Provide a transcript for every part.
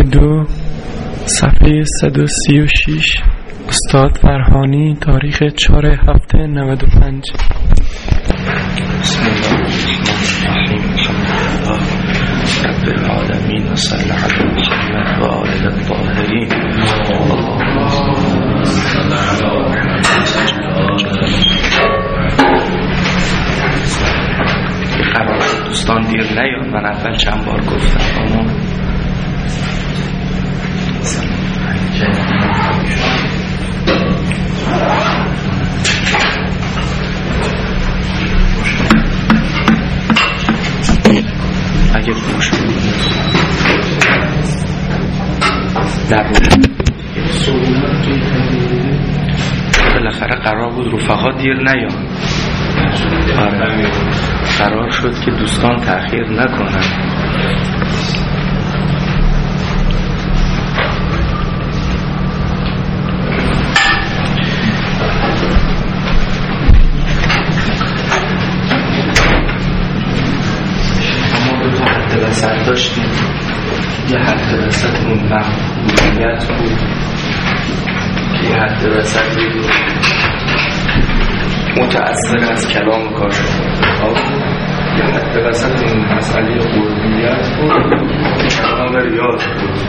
32 صفحه 136 استاد فرهانی تاریخ 4/7/95. بسم الله الرحمن الرحیم. رب العالمین و صلی علی محمد و آل الطاهرین. قرار دوستان دیر نیاد، من اول چند بار گفتم اما اگه خوش بالاخره قرار بود رفقا دیر نیاد. قرار شد که دوستان تأخیر نکنن. وسط داشتیم، یه حد وسط اون مقبولیت بود که یه حد وسط متأثر از کلام کاشف، یه حد وسط اون مسئله قربیت بود کلام ریاض بود.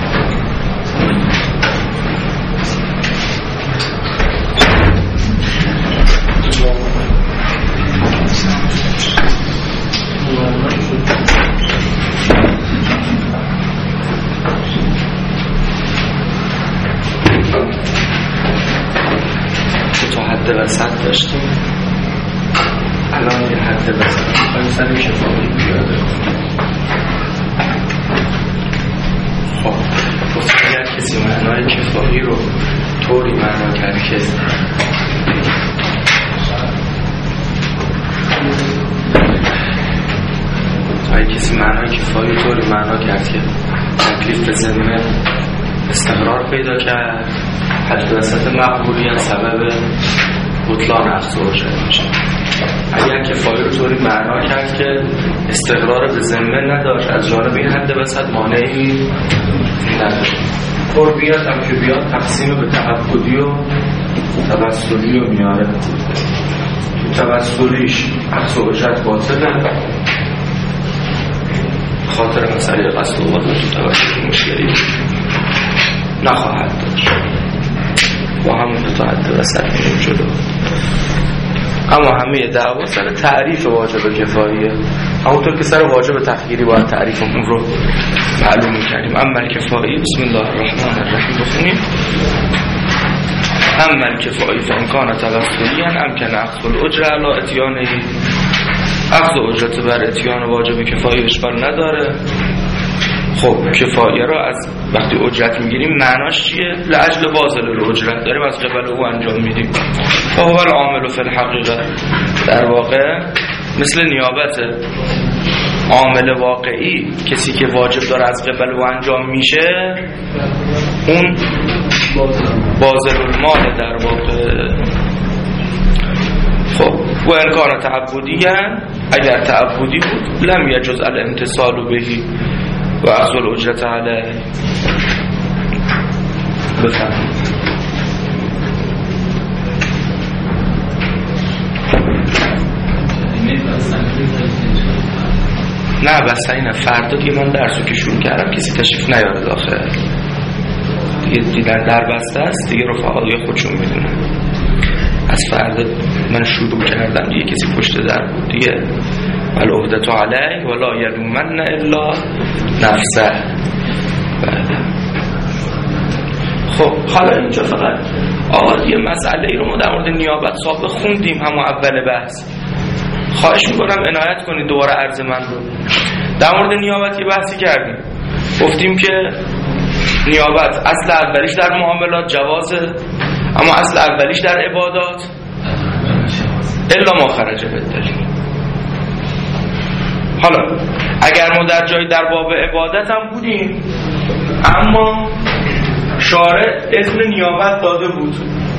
وسط داشتیم، الان یه حد وسط میخوایم سر کفایی بیاده. خب اگر کسی معنای کفایی رو طوری معنا کرد که طوری معنا کرد که تکلیف به ذمه استقرار پیدا کرد، حد وسط مقبولیت سبب بطلان اخذ و اجرت میشه. اگر کفایی رو طوری معنا کرد که استقرار به ذمه نداشت، از جانب این حد وسط مانعی نداشت. قربیت هم که بیاد تقسیم به تعبدی و توسلی رو میاره. توسلیش اخذ و اجرت باطله، خاطر مسئله قصد و وضع توسلی مشکلی نخواهد داشت. با همون دو تا حد وسط میریم جلو. اما همه دعوا سر تعریف واجب کفاییه، همونطور که سر واجب تخییری باید تعریف اون رو معلوم میکنیم. اما الکفایی، بسم الله الرحمن الرحیم بخونیم. اما الکفایی فانکان توسلی امکن اخذ الاجر علی اتیانه، اخذ اجرت بر اتیان واجب کفایی اشکال نداره. خب کفایه را از وقتی اجرت میگیریم معناش چیه؟ لاجل بازل الاجرت داریم از قبل او انجام میدیم. فهو العامل فی الحقیقه، در واقع مثل نیابته، عامل واقعی کسی که واجب داره از قبل او انجام میشه اون بازل المال در واقع. خب و انکار تعبدی، اگر تعبدی بود لم یجوز الامتثال بهی و اخذ الاجرت علیه. بفرمایید. نه بس اینه، فردا که من درسو که شروع کردم کسی تشریف نیاره داخل دیگه، در بسته است دیگه، رفقای خودشون میدونن. از فردا من شروع کردم دیگه کسی پشت در بود دیگه. العهدة علیه ولا یلومن الا نفسه. خب حالا اینجا فقط یه مسئله ای رو ما در مورد نیابت سابق خوندیم همون اول بحث. خواهش میکنم عنایت کنید دوباره عرض من رو. در مورد نیابت یه بحثی کردیم، گفتیم که نیابت اصل اولیش در معاملات جوازه، اما اصل اولیش در عبادات الا ما خرج بالدلیل. حالا اگر ما در جایی در باب عبادت هم بودیم اما شارع اذن نیابت داده بود،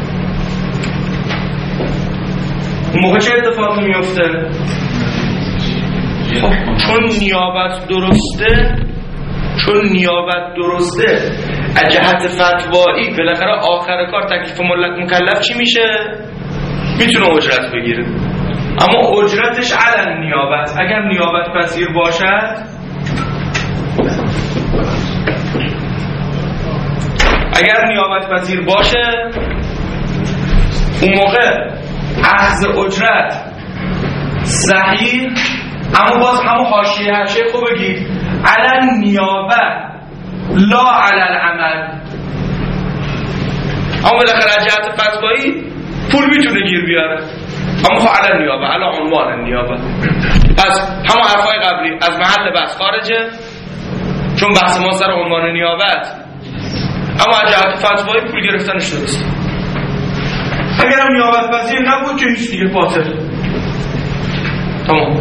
اون موقع چه اتفاقی میفته؟ چون نیابت درسته چون نیابت درسته از جهت فتوایی بالاخره آخر کار تکلیف مکلف چی میشه؟ میتونه اجرت بگیره، اما اجرتش علن نیابت. اگر نیابت پذیر باشد، اگر نیابت پذیر باشه، اون موقع اخذ اجرت صحیح، اما باز همون حاشیه خوب بگید علن نیابت لا علن عمل. اما بالاخره از جهت فتوایی پول میتونه گیر بیاره، اما خب علن نیابت، علن عنوان نیابت. پس همون حرفای قبلی از محل بحث خارجه، چون بحث ما سر عنوان نیابت، اما از جهت فتوایی پول گرفتنش درست. اگر هم نیابت پذیر نبود که هیچ دیگه باطل. تمام.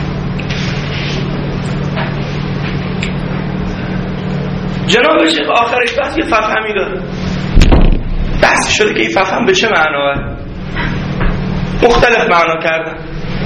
جناب شیخ آخرش بحث یه ففهمی داره، بحث شده که این ففهم به چه معناه، مختلف معنا کردن.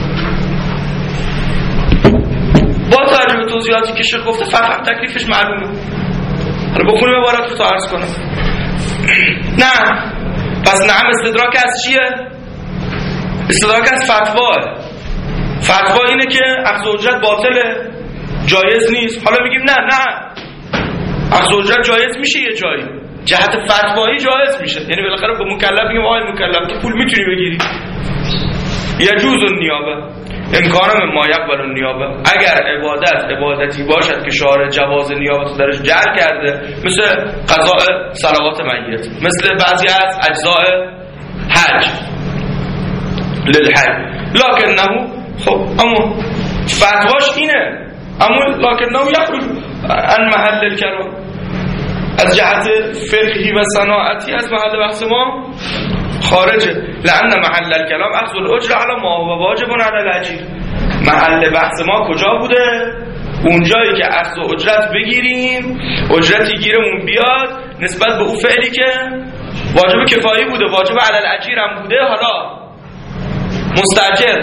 با توجه به توضیحاتی که شیخ گفته ففهم تکلیفش معلومه. حالا بکنیم عبارت رو تا عرض کنم. نه، پس نعم استدراک از چیه؟ استدراک از فتواه. فتوا اینه که اخذ اجرت باطله، جایز نیست. حالا میگیم نه اخذ اجرت جایز میشه، یه جایی جهت فتوایی جایز میشه، یعنی بالاخره به مکلف میگیم آقای مکلف تو پول میتونی بگیری. یجوز النیابه امکان من ما یقبل النیابه. اگر عبادتی باشد که شارع جواز نیابت درش جعل کرده، مثل قضاء صلوات میت، مثل بعضی از اجزاء حج للحج، لکنه خب اما فتواش اینه، اما لکنه یخرج عن محل الکلام، از جهت فقهی و صناعتی از محل بحث ما خارجه. لأن محل الکلام اخذ الاجر علی ما هو واجب علی الاجیر. محل بحث ما کجا بوده؟ اونجایی که اخذ اجرت بگیریم، اجرتی گیرمون بیاد نسبت به اون فعلی که واجب کفایی بوده، واجب علی الاجیر هم بوده. حالا مستاجر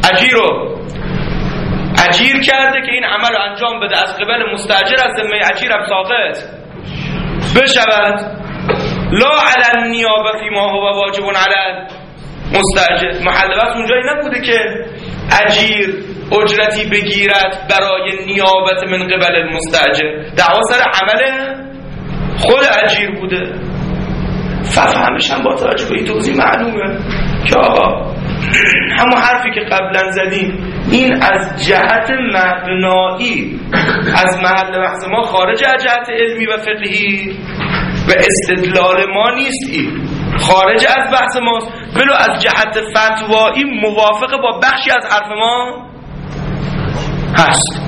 اجیر کرده که این عمل رو انجام بده، از قبل مستاجر از ذمه اجیر هم ساقط بشود. لا علی النیابه فی ما هو واجب علی مستاجر. محل بحث اونجایی نبوده که اجیر اجرتی بگیرد برای نیابت من قبل المستاجر، دعوا سر عمل خود اجیر بوده. فهمش هم با توجه به این توضیح معلومه که آقا همون حرفی که قبلا زدیم، این از جهت مبنایی از محل بحث ما خارج از جهت علمی و فقهی و استدلال ما نیست، این خارج از بحث ماست، ولو از جهت فتوایی موافق با بخشی از حرف ما هست.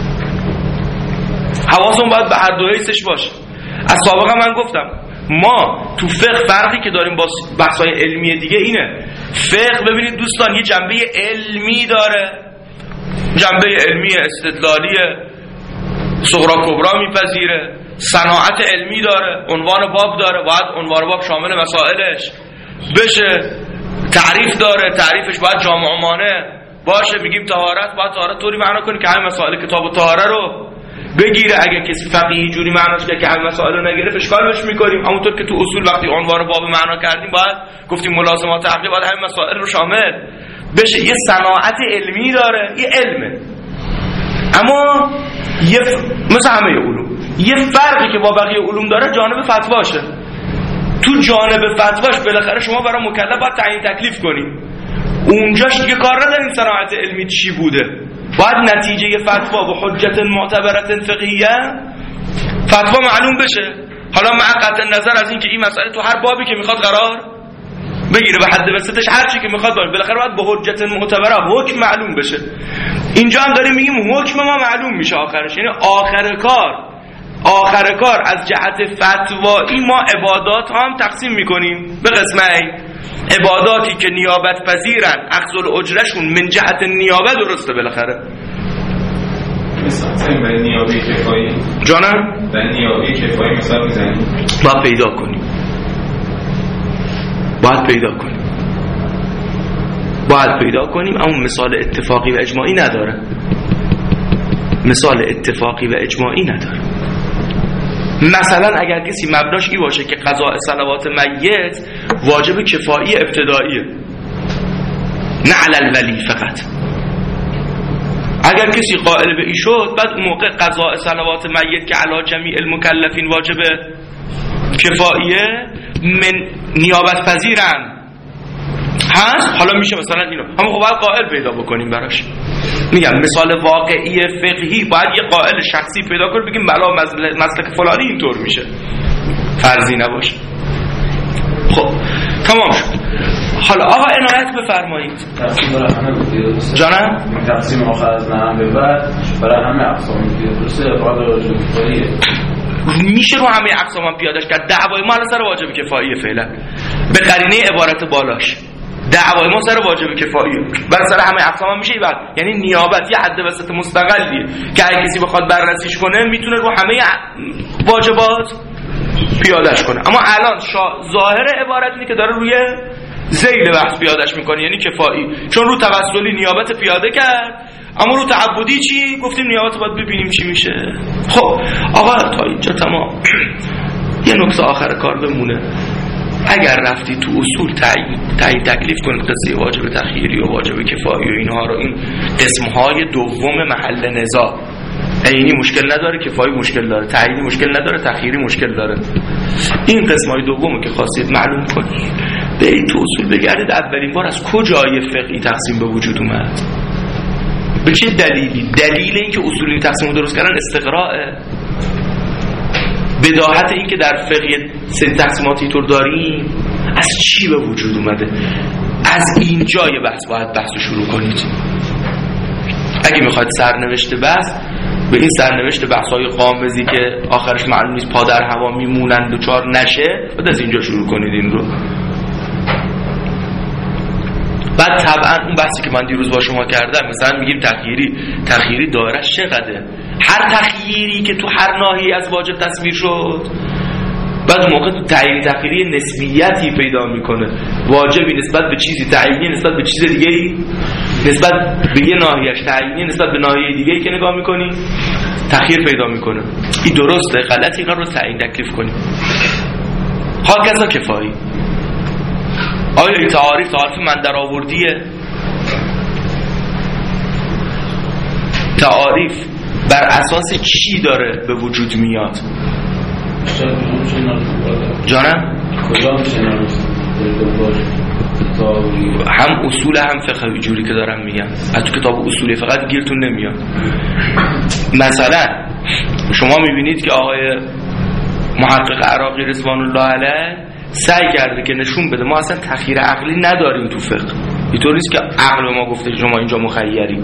حواسمون باید به هر دو حیثش باشه. از سابقا من گفتم ما تو فقه فرقی که داریم با بحث‌های علمی دیگه اینه، فقه ببینید دوستان یه جنبه علمی داره، جنبه علمی استدلالی صغرا کبرا میپذیره، صناعت علمی داره، عنوان باب داره، باید عنوان باب شامل مسائلش بشه، تعریف داره، تعریفش باید جامع مانع باشه. میگیم طهارت، باید طهارت طوری معنا کنی که همه مسائل کتاب الطهاره رو بگیره. اگر کسی فقیهی جوری معناش که همه مسائل رو نگیره اشکال بهش میکنیم. همونطور که تو اصول وقتی عنوان باب معنا کردیم باید گفتیم ملازمات عقلی باید همه مسائل رو شامل بشه. یه صناعت علمی داره، یه علمه، اما مثل همه علوم یه فرقی که با بقیه علوم داره جانب فتواشه. تو جانب فتواش بالاخره شما برای مکلف باید تعیین تکلیف کنی، اونجاش دیگه کار نداریم صناعت علمی چی بوده، باید نتیجه فتوا و حجت معتبرت فقهیه فتوا معلوم بشه. حالا مع قطع نظر از این که این مسئله تو هر بابی که میخواد قرار بگیره به حد وسطش هر چی که میخواد بالاخره باید به حجت معتبره حکم معلوم بشه. اینجا هم داریم میگیم حکم ما معلوم میشه آخرش، یعنی آخر کار از جهت فتوایی ما عبادات هم تقسیم میکنیم به قسمین. عباداتی که نیابت پذیرن اخذ الاجرشون من جهت نیابت درسته بالاخره. مثلا برای نیابه کفایی جانم برای نیابه کفایی مثلا میزنیم باید پیدا کنیم اما مثال اتفاقی و اجماعی نداره. مثلا اگر کسی مبناش این باشه که قضاء صلوات میت واجب کفایی ابتداییه، نه علی الولی فقط. اگر کسی قائل به این شد، بعد اون موقع قضاء صلوات میت که علی جمیع المکلفین واجب کفاییه، من نیابت پذیرن هست. حالا میشه مثلا اینو هم خب باید قائل پیدا بکنیم براش. میگم مثال واقعی فقهی باید یه قائل شخصی پیدا کنیم بگیم بلا مسلک فلانی اینطور میشه، فرضی نباشه. خب تمام شد. حالا آقا عنایت بفرمایید. تقسیم برای همه بودید جانم؟ تقسیم آخر از نهم به بعد برای همه اقسام بودید درسته؟ فقط واجب کفاییه میشه رو همه اقسام هم پیادش کرد. دعوای ما الان سر واجب کفاییه فعلا به قرینه عبارت بالاش. دعوای ما سر واجب کفاییه، برای سر همه اقسام هم میشه بعد. یعنی نیابت یه حد وسط مستقلیه که اگه کسی بخواد بررسیش کنه میتونه رو همه واجبات پیادش کنه. اما الان ظاهر عبارت اینه که داره روی ذیل بحث پیادش میکنه، یعنی کفایی، چون رو توسلی نیابت پیاده کرد، اما رو تعبدی چی؟ گفتیم نیابت باید ببینیم چی میشه. خب آقا تا اینجا تمام. یه نکته آخر کار بمونه. اگر رفتی تو اصول تعیین تکلیف کنید قضیه واجب تخییری و واجب کفایی و اینها رو، این قسمهای دوم محل نزاع، عینی مشکل نداره، کفایی مشکل داره، تعیینی مشکل نداره، تخییری مشکل داره، این قسمهای دومو که خواستید معلوم کنید برید تو اصول بگردید اولین بار از کجای فقهی تقسیم به وجود اومد، به چه دلیلی. دلیل این که اصولی تقسیم رو درست کردن استقراءه. بداهت این که در فقه سری تقسیماتی طور داریم از چی به وجود اومده. از اینجای بحث باید بحث رو شروع کنید. اگه میخواید سرنوشت بحث به این سرنوشت بحث‌های قامزی که آخرش معلوم نیست پا در هوا میمونند و چار نشه، بعد از اینجا شروع کنید این رو. بعد طبعا اون بحثی که من دیروز با شما کردم، مثلا میگیم تخییری دایره‌اش چقدره، هر تخییری که تو هر ناحیه از واجب تصویر شد، بعد موقع تو تعیین تخییری نسبیتی پیدا میکنه. واجبی نسبت به چیزی تعیینی نسبت به چیز دیگه‌ای، نسبت به یه ناحیه‌اش تعیینی نسبت به ناحیه دیگه‌ای که نگاه میکنی تخییر پیدا میکنه. این درسته غلطی اینا رو تعیین تکلیف کنیم. هاکذا کفایی. آیا این تعاریف من در آوردیه؟ تعاریف بر اساس چی داره به وجود میاد؟ جانم؟ کجا میشه هم اصول هم فقه جوری که دارم میگم، از تو کتاب اصولی فقط گیرتون نمیاد. مثلا شما میبینید که آقای محقق عراقی رضوان الله علیه سعی کرده که نشون بده ما اصلا تخییر عقلی نداریم تو فقه. اینطور نیست که عقل به ما گفته شما اینجا مخیری،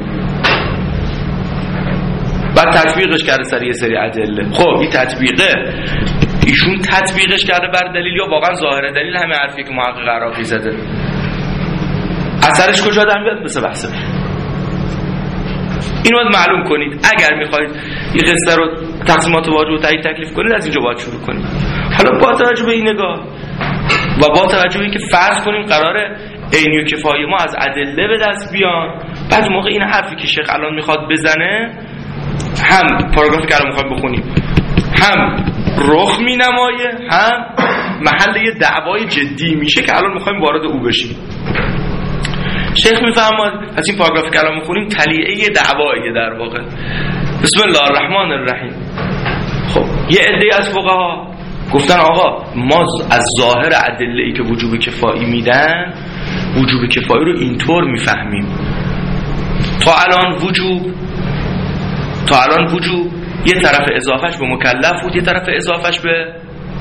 بعد تطبیقش کرده سر یه سری ادله. خب این تطبیقه ایشون تطبیقش کرده بر دلیل یا واقعا ظاهر دلیل همه حرفی که محقق عراقی زده اثرش کجا در میاد؟ مثل بحثه اینو باید معلوم کنید. اگر میخواید این قصه رو تقسیمات واجب و تعیین تکلیف کنید از اینجا باید شروع کنید. حالا با توجه به این نگاه و با توجه به اینکه فرض کنیم قراره عینی و کفایی ما از ادله به دست بیان، بعد موقع این حرفی که شیخ الان میخواد بزنه هم پاراگرافی که الان میخوایم بخونیم هم رخ مینمایه، هم محل یه دعوای جدی میشه که الان میخوایم وارد او بشیم. شیخ میفرماد از این پاراگرافی که الان میخونیم تلیعه دعواییه در واقع. بسم الله الرحمن الرحیم. خب یه عده از فقها گفتن آقا ما از ظاهر ادله‌ای که وجوب کفایی میدن وجوب کفایی رو اینطور میفهمیم تا الان وجوب یه طرف اضافهش به مکلف بود، یه طرف اضافهش به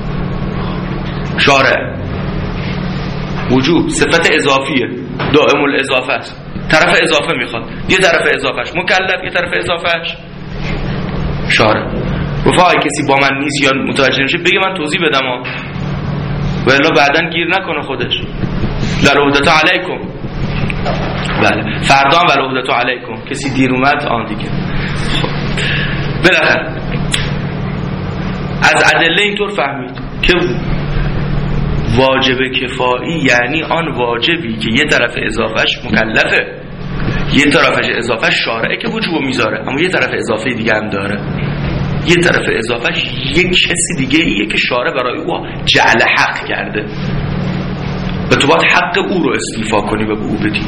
شارع. وجوب صفت اضافیه دائم الاضافه است، طرف اضافه میخواد، یه طرف اضافهش مکلف یه طرف اضافهش شارع. رفاقی کسی با من نیست یا متوجه نشه بگه من توضیح بدم و الا بعدن گیر نکنه خودش. ولعهدة علیکم، بله فردا هم ولعهدة علیکم، کسی دیر اومد آن دیگه. خب بالاخره از ادله اینطور فهمید که واجب کفایی یعنی آن واجبی که یه طرف اضافهش مکلفه، یه طرفش اضافهش شارعه که وجوب میذاره، اما یه طرف اضافه دیگه هم داره. یه طرف اضافهش یک کسی دیگه ایه که شارع برای او جعل حق کرده و تو باید حق او رو استیفا کنی و به او بدی.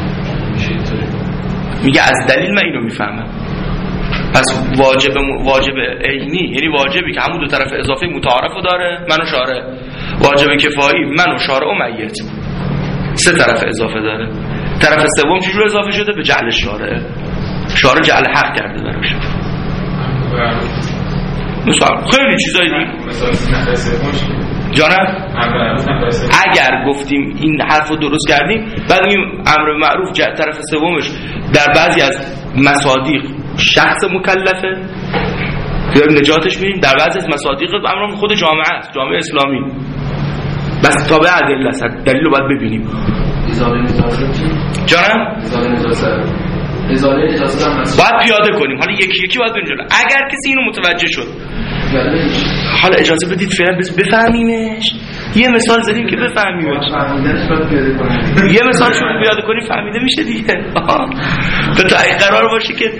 میگه از دلیل من اینو میفهمم. پس واجب عینی یعنی واجبی که همون دو طرف اضافه متعارفو داره، من و شارع. واجب کفایی من و شارع و میت، سه طرف اضافه داره. طرف سوم چجور اضافه شده؟ به جعل شارع. شارع جعل حق کرده براش. مثلا خیلی چیزایی جانم اگر گفتیم این حرف رو درست کردیم، بعد میگیم امر معروف طرف سومش در بعضی از مصادیق شخص مکلفه یا نجاتش میدیم، در بعضی از مصادیق امر خود جامعه است، جامعه اسلامی، بس تابع ادله است، دلیل رو باید ببینیم. جانم باید پیاده کنیم. حالا یکی یکی باید بریم. اگر کسی اینو متوجه شد، حالا اجازه بدید فعلا بفهمیمش. یه مثال زدیم که بفهمیمش. یه مثال شما پیاده کنیم فهمیده میشه دیگه. تا قرار باشه که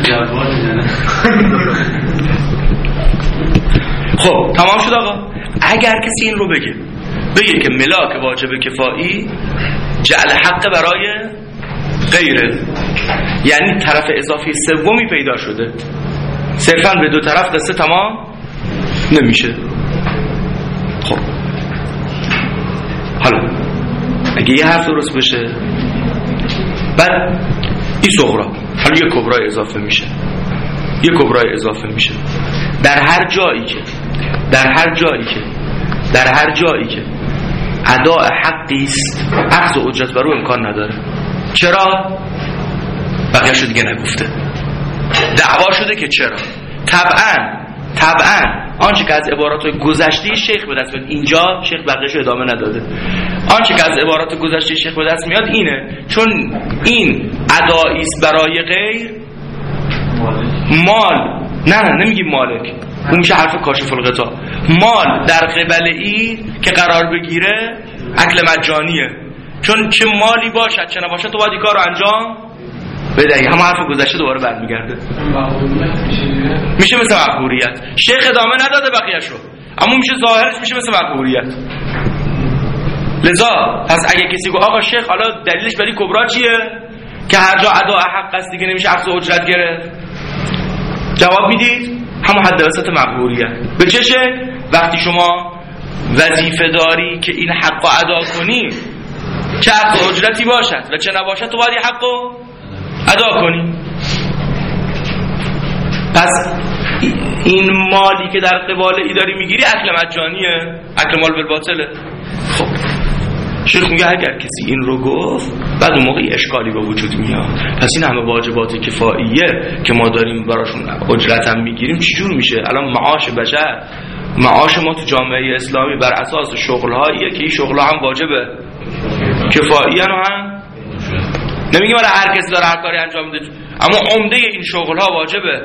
خب تمام شد آقا. اگر کسی این رو بگه که ملاک واجب کفایی جعل حق برای غیره، یعنی طرف اضافی سومی پیدا شده، صرفا به دو طرف قصه تمام نمیشه. خب حالا اگه یه حرف درست بشه، بعد این صغرا حالا یه کبرای اضافه میشه، یه کبرای اضافه میشه در هر جایی که اداء حقی است، اخذ و اجرت بر او امکان نداره. چرا؟ بقیه شو دیگه نگفته، دعوا شده که چرا. طبعا آنچه که از عبارات گذشته شیخ به دست میاد، اینجا شیخ بقیه‌شو ادامه نداده، آنچه که از عبارات گذشته شیخ به دست میاد اینه، چون این ادایی است برای غیر مال، نه نمیگیم مالک، اون میشه حرف کاشف الغطا. مال در قبل ای که قرار بگیره اکل مجانیه، چون چه مالی باشد چه نباشد تو باید این کار رو انجام بدهی. همه حرف گذشته دوباره برمیگرده، میشه مثل مقبوریت. شیخ ادامه نداده بقیه‌شو، اما میشه ظاهرش میشه مثل مقبوریت. لذا پس اگه کسی گفت آقا شیخ حالا دلیلش برای کبرا چیه که هر جا اداء حق است دیگه نمیشه اخذ اجرت گرفت، جواب میدید همون حد وسط مقبولیت. به چشه؟ وقتی شما وظیفه داری که این حق رو ادا کنی، چه اخذ اجرتی باشد و چه نباشد، تو باید این حق رو ادا کنی. پس این مالی که در قبال ای داری میگیری اکل مجانیه، اکل مال بالباطله. خب شیخ میگه اگر کسی این رو گفت، بعد اون موقع اشکالی به وجود میاد. پس این همه واجبات کفاییه که ما داریم براشون اجرت هم میگیریم چجور میشه؟ الان معاش بشر، معاش ما تو جامعه اسلامی بر اساس شغل‌هاییه که این شغل‌ها هم واجبه کفاییه، هم نمیگیم ولی هر کسی داره هر کاری انجام میده، اما عمده این شغل‌ها واجبه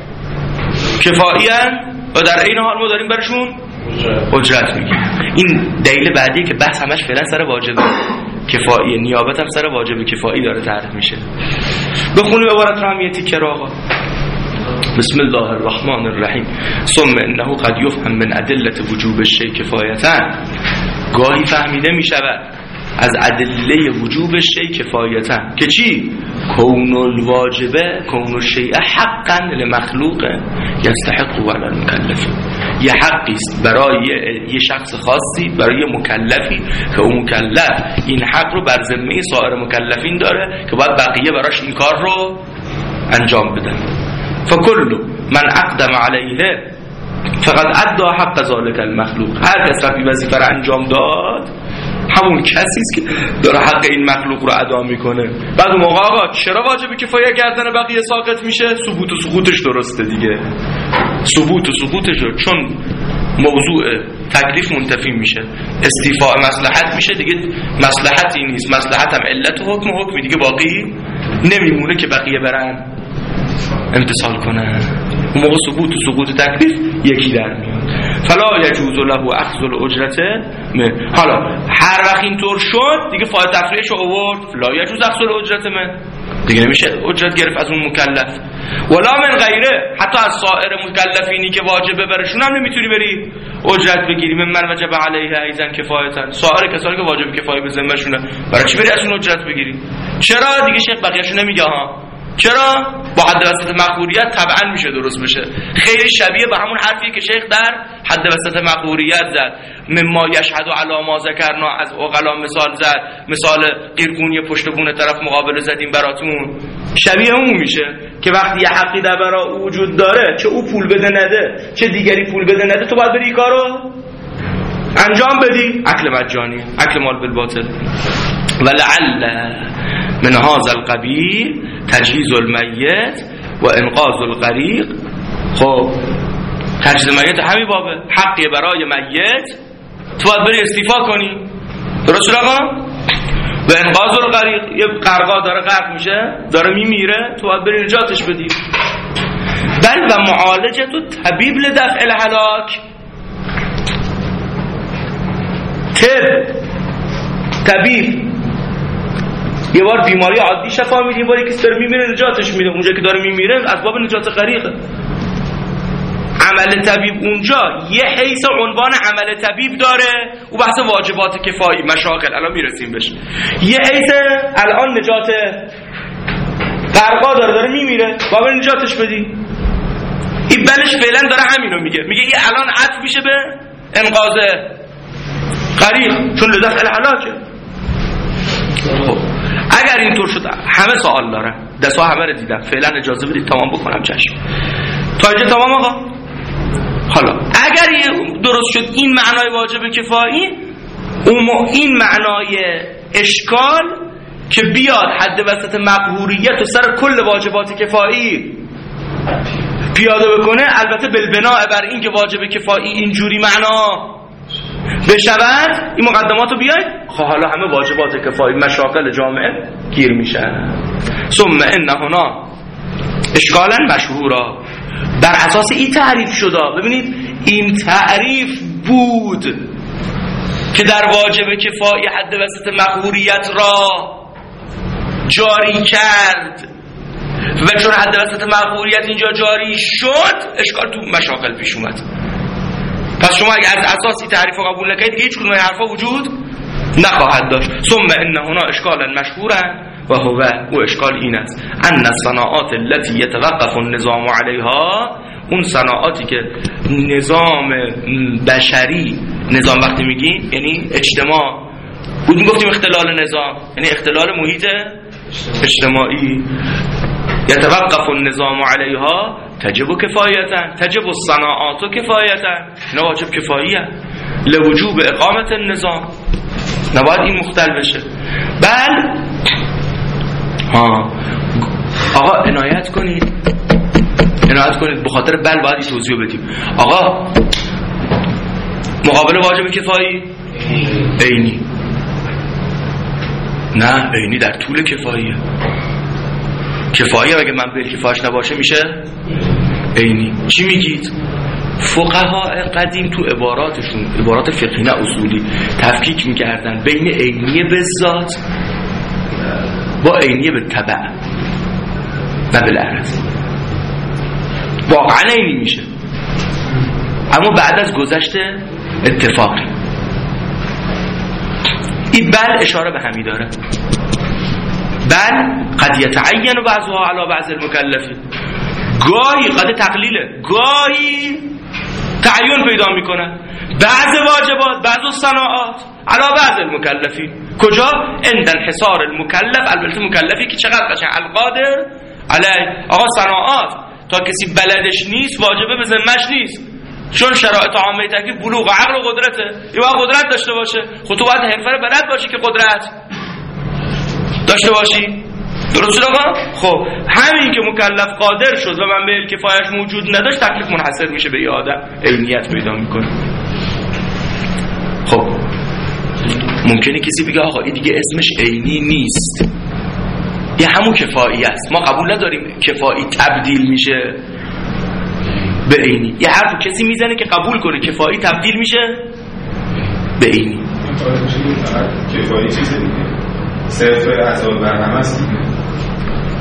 کفاییه و در این حال ما داریم برشون اجرت میگیم. این دلیل بعدیه که بحث همش فعلا سر واجب کفایی، نیابت هم سر واجب کفایی داره طرح میشه. بخونیم عبارت رو هم یه تیکه رو آقا. بسم الله الرحمن الرحیم. ثم انه قد یفهم من ادله وجوب الشیء کفایتا، گاهی فهمیده میشود از ادله وجوب الشیء کفایتا که چی؟ کون الواجبه کون الشیء حقا لمخلوق یستحق علی المکلف، یه حقی است برای یه شخص خاصی، برای مکلفی که اون مکلف این حق رو بر ذمه سایر مکلفین داره که باید بقیه براش این کار رو انجام بدن. فکل من اقدم علیه فقد ادى حق ذلك المخلوق، هر کس رفتی وظیفه رو انجام داد همون کسی است که داره حق این مخلوق رو ادا میکنه. بعد اون موقع آقا چرا واجب کفایه کردن بقیه ساقط میشه؟ ثبوت و سقوطش درسته دیگه، ثبوت و سقوطش، چون موضوع تکلیف منتفی میشه، استیفاء مصلحت میشه دیگه، مصلحتی نیست، مصلحت هم علت و حکم دیگه باقی نمیمونه که بقیه برن امتثال کنن. اون موقع ثبوت و سقوط تکلیف یکی در میاد. فلا یجوز له اخذ الاجرت. حالا هر وقت اینطور شد دیگه فاعل تفریعش رو آورد، لا یجوز اخذ الاجرت من، دیگه نمیشه اجرت گرفت از اون مکلف. ولا من غیره، حتی از سایر مکلفینی که واجبه برشون هم نمیتونی بری اجرت بگیری. من وجب علیه ایزن کفایتن، سایر کسانی که واجب کفایه به ذمه‌شونه، برای چی بری ازشون اجرت بگیری؟ چرا دیگه شیخ بقیه‌شو نمیگه ها. چرا؟ با حد وسط مقبولیت طبعا میشه درست بشه. خیلی شبیه به همون حرفیه که شیخ در حد وسط مقبولیت زد. مما یشهد علی ما ذکرنا از عقلا مثال زد، مثال قیرگونی پشت بونه طرف مقابل زدیم براتون. شبیه اون میشه که وقتی یه حقی در برای وجود داره، چه او پول بده نده، چه دیگری پول بده نده، تو باید بری کارو انجام بدی. اکل مجانی، اکل مال بالباطل. ولعل من هذا القبیل تجهیز المیت و انقاذ الغریق. خب تجهیز میت همین بابه، حقی برای میت تو باید بری استیفا کنی، درست آقا؟ و انقاذ الغریق، یه غرقا داره غرق میشه، داره میمیره، تو باید بری نجاتش بدی. بل و معالجه تو طبیب لدفع الهلاک. طبیب یه بار بیماری عادی شفا میده، یه بار یکی داره میمیره نجاتش میده. اونجا که داره میمیره اسباب نجات غریقه. عمل طبیب اونجا یه حیث عنوان عمل طبیب داره، او بحث واجبات کفایی مشاغل الان میرسیم بهش. یه حیث الان نجات غرقا داره میمیره، باید نجاتش بدی. این بلش فعلا داره همینو میگه این الان عطف میشه به انقاذ غریق چون لذت الهلاکه. خب اگر اینطور شد همه سوال داره، دستا همه رو دیدم، فعلا اجازه بدید تمام بکنم. چشم تا اینجا تمام آقا. حالا اگر درست شد این معنای واجب کفایی، این معنای اشکال که بیاد حد وسط مقهوریت و سر کل واجبات کفایی پیاده بکنه، البته بالبناء بر این که واجب کفایی اینجوری معنا بشود، این مقدمات رو بیاید. خب حالا همه واجبات کفایی مشاغل جامعه گیر میشن. ثم ان هنا اشکالا مشهورا، بر اساس این تعریف شده. ببینید این تعریف بود که در واجب کفایی حد وسط مقهوریت را جاری کرد و چون حد وسط مقهوریت اینجا جاری شد، اشکال تو مشاغل پیش اومد. پس شما اگه از اساسی تعریف رو قبول نکنید دیگه هیچ کدوم این حرفا وجود نخواهد داشت. ثم ان هنا اشکالا مشهورا و هو اشکال این است ان الصناعات التي يتوقف النظام عليها، اون صناعاتی که نظام بشری، نظام وقتی میگیم یعنی اجتماع بود، میگفتیم اختلال نظام یعنی اختلال محیط اجتماعی، يتوقف النظام عليها تجب کفایتا، تجب الصناعات کفایتا، اینا واجب کفاییه لوجوب اقامت النظام، نباید این مختل بشه. بل آقا عنایت کنید به خاطر بل باید این توضیح بدیم. آقا مقابل واجب کفایی عینی، نه عینی در طول کفاییه. کفاییه اگه من بل کفایش نباشه میشه عینی. چی میگید؟ فقها قدیم تو عباراتشون، عبارات فقهی نه اصولی، تفکیک میکردن بین عینیه به ذات با عینیه به تبع و بالعرض. واقعا عینی میشه اما بعد از گذشت اتفاقی. این بل اشاره به همی داره. بل قد یتعین بعضها علی بعض المکلفین، گاهی قد تقلیله، گاهی تعین پیدا میکنه بعض واجبات، بعض صناعات علی بعض المکلفین. کجا؟ عند انحصار المکلف، البته مکلفی که چقدر قشنگ القادر علی. آقا صناعات تا کسی بلدش نیست واجبه به ذمه‌اش نیست، چون شرایط عامه تکلیف بلوغ و عقل و قدرته. این باید قدرت داشته باشه. خب تو باید حرفه رو بلد باشی که قدرت داشته باشی. درست شد آقا؟ خب همین که مکلف قادر شد و منبع کفایش موجود نداشت، تکلیف منحصر میشه به یه آدم، عینیت پیدا میکنه. خب ممکنه کسی بگه آقا این دیگه اسمش عینی نیست، یه همون کفایی است، ما قبول نداریم کفایی تبدیل میشه به عینی. یه حرف کسی میزنه که قبول کنه کفایی تبدیل میشه به عینی. کفایی چیزه دیگه، صرف اعضای برنامه است دیگه.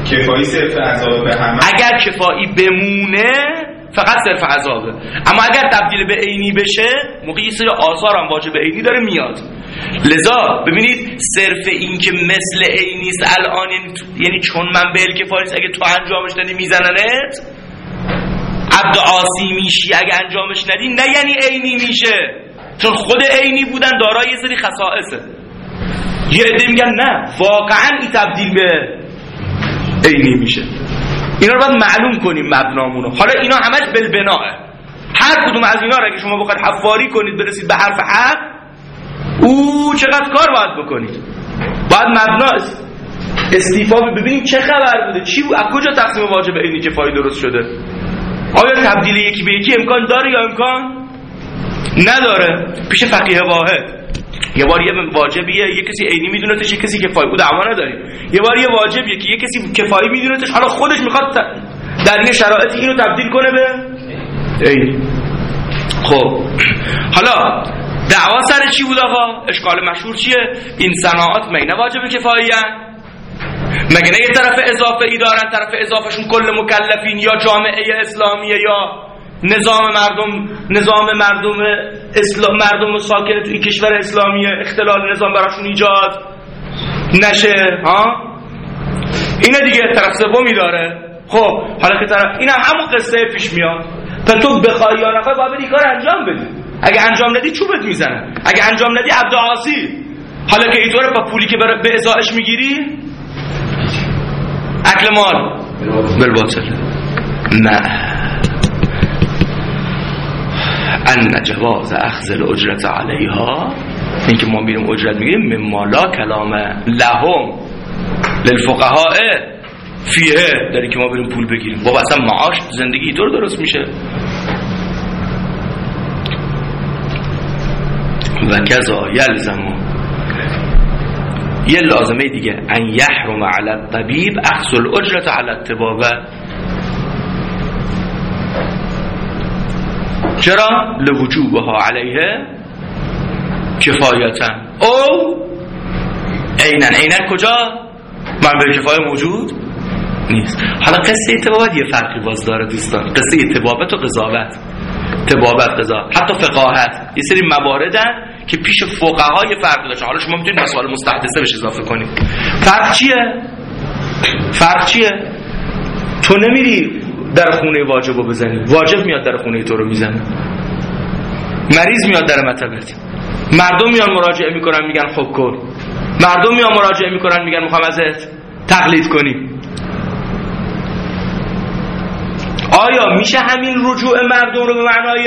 کفایی صرف عذاب به همه. اگر کفایی بمونه فقط صرف عذابه، اما اگر تبدیل به عینی بشه موقع یه سری آثار هم واجب عینی داره میاد. لذا ببینید صرف این که مثل عینی است الان، یعنی چون من به کفایی اگه تو انجامش ندی میزننت، عبد عاصی میشی اگه انجامش ندی، نه یعنی عینی میشه، چون خود عینی بودن دارای یه سری خصائصه. یه عده میگن نه واقعا این تبدیل به عینی میشه. اینا رو باید معلوم کنیم مبنامونو. حالا اینا همش بالبناه، هر کدوم از اینا رو اگه شما بخواید حفاری کنید برسید به حرف حق، چقدر کار باید بکنید. باید مبنا استیفا ببینیم چه خبر بوده، چی بود، از کجا تقسیم واجب عینی کفایی درست شده. آیا تبدیل یکی به یکی امکان داره یا امکان نداره؟ پیش فقیه واحد یه بار یه واجبیه یه کسی عینی میدونتش، یه کسی کفایی بود، اما نداریم. یه بار یه واجبیه که یه کسی کفایی میدونتش، حالا خودش میخواد در این شرایط اینو تبدیل کنه به عینی. خب حالا دعوا سر چی بود آقا؟ اشکال مشهور چیه؟ این صناعات مگه واجب کفایی ان؟ مگه نه یه طرف اضافه ای دارن، طرف اضافهشون کل مکلفین یا جامعه اسلامیه یا نظام مردم ساکن توی کشور اسلامی، اختلال نظام براشون ایجاد نشه ها؟ اینه دیگه طرف سومی داره. خب حالا که طرف اینا همون قصه پیش میاد، تا تو بخوای یا نخوای باید این کار انجام بدی. اگه انجام ندی چوبت میزنن، اگه انجام ندی عبد عاصی. حالا که اینطوره با پولی که به ازایش میگیری اکل مال بالباطل. نه، ان جواز اخذ الاجرت علیها، این که ما میریم اجرت میگیریم، مما لا کلام لهم للفقهاء فیه، داری که ما بریم پول بگیریم. بابا اصلا معاش زندگی طور درست میشه. و کذا یلزمو، یه لازمه دیگه، ان یحرم علی الطبیب اخذ الاجرت علی الطبابه. چرا؟ لوجوبها علیه کفایتا او عینن کجا؟ منبع کفایه موجود نیست. حالا قصه طبابت یه فرقی باز داره دوستان، قصه طبابت و قضاوت، طبابت قضاوت، حتی فقاهت، یه سری مواردن که پیش فقها یه فرق داشته. حالا شما میتونید مسائل مستحدثه بهش اضافه کنید. فرق چیه؟ تو نمیری در خونه واجبو بزنی، واجب میاد در خونه تو رو میزنه. مریض میاد در مطبت، مردم میان مراجعه میکنن میگن خب کن، مردم میان مراجعه میکنن میگن میخوام ازت تقلید کنی. آیا میشه همین رجوع مردم رو به معنای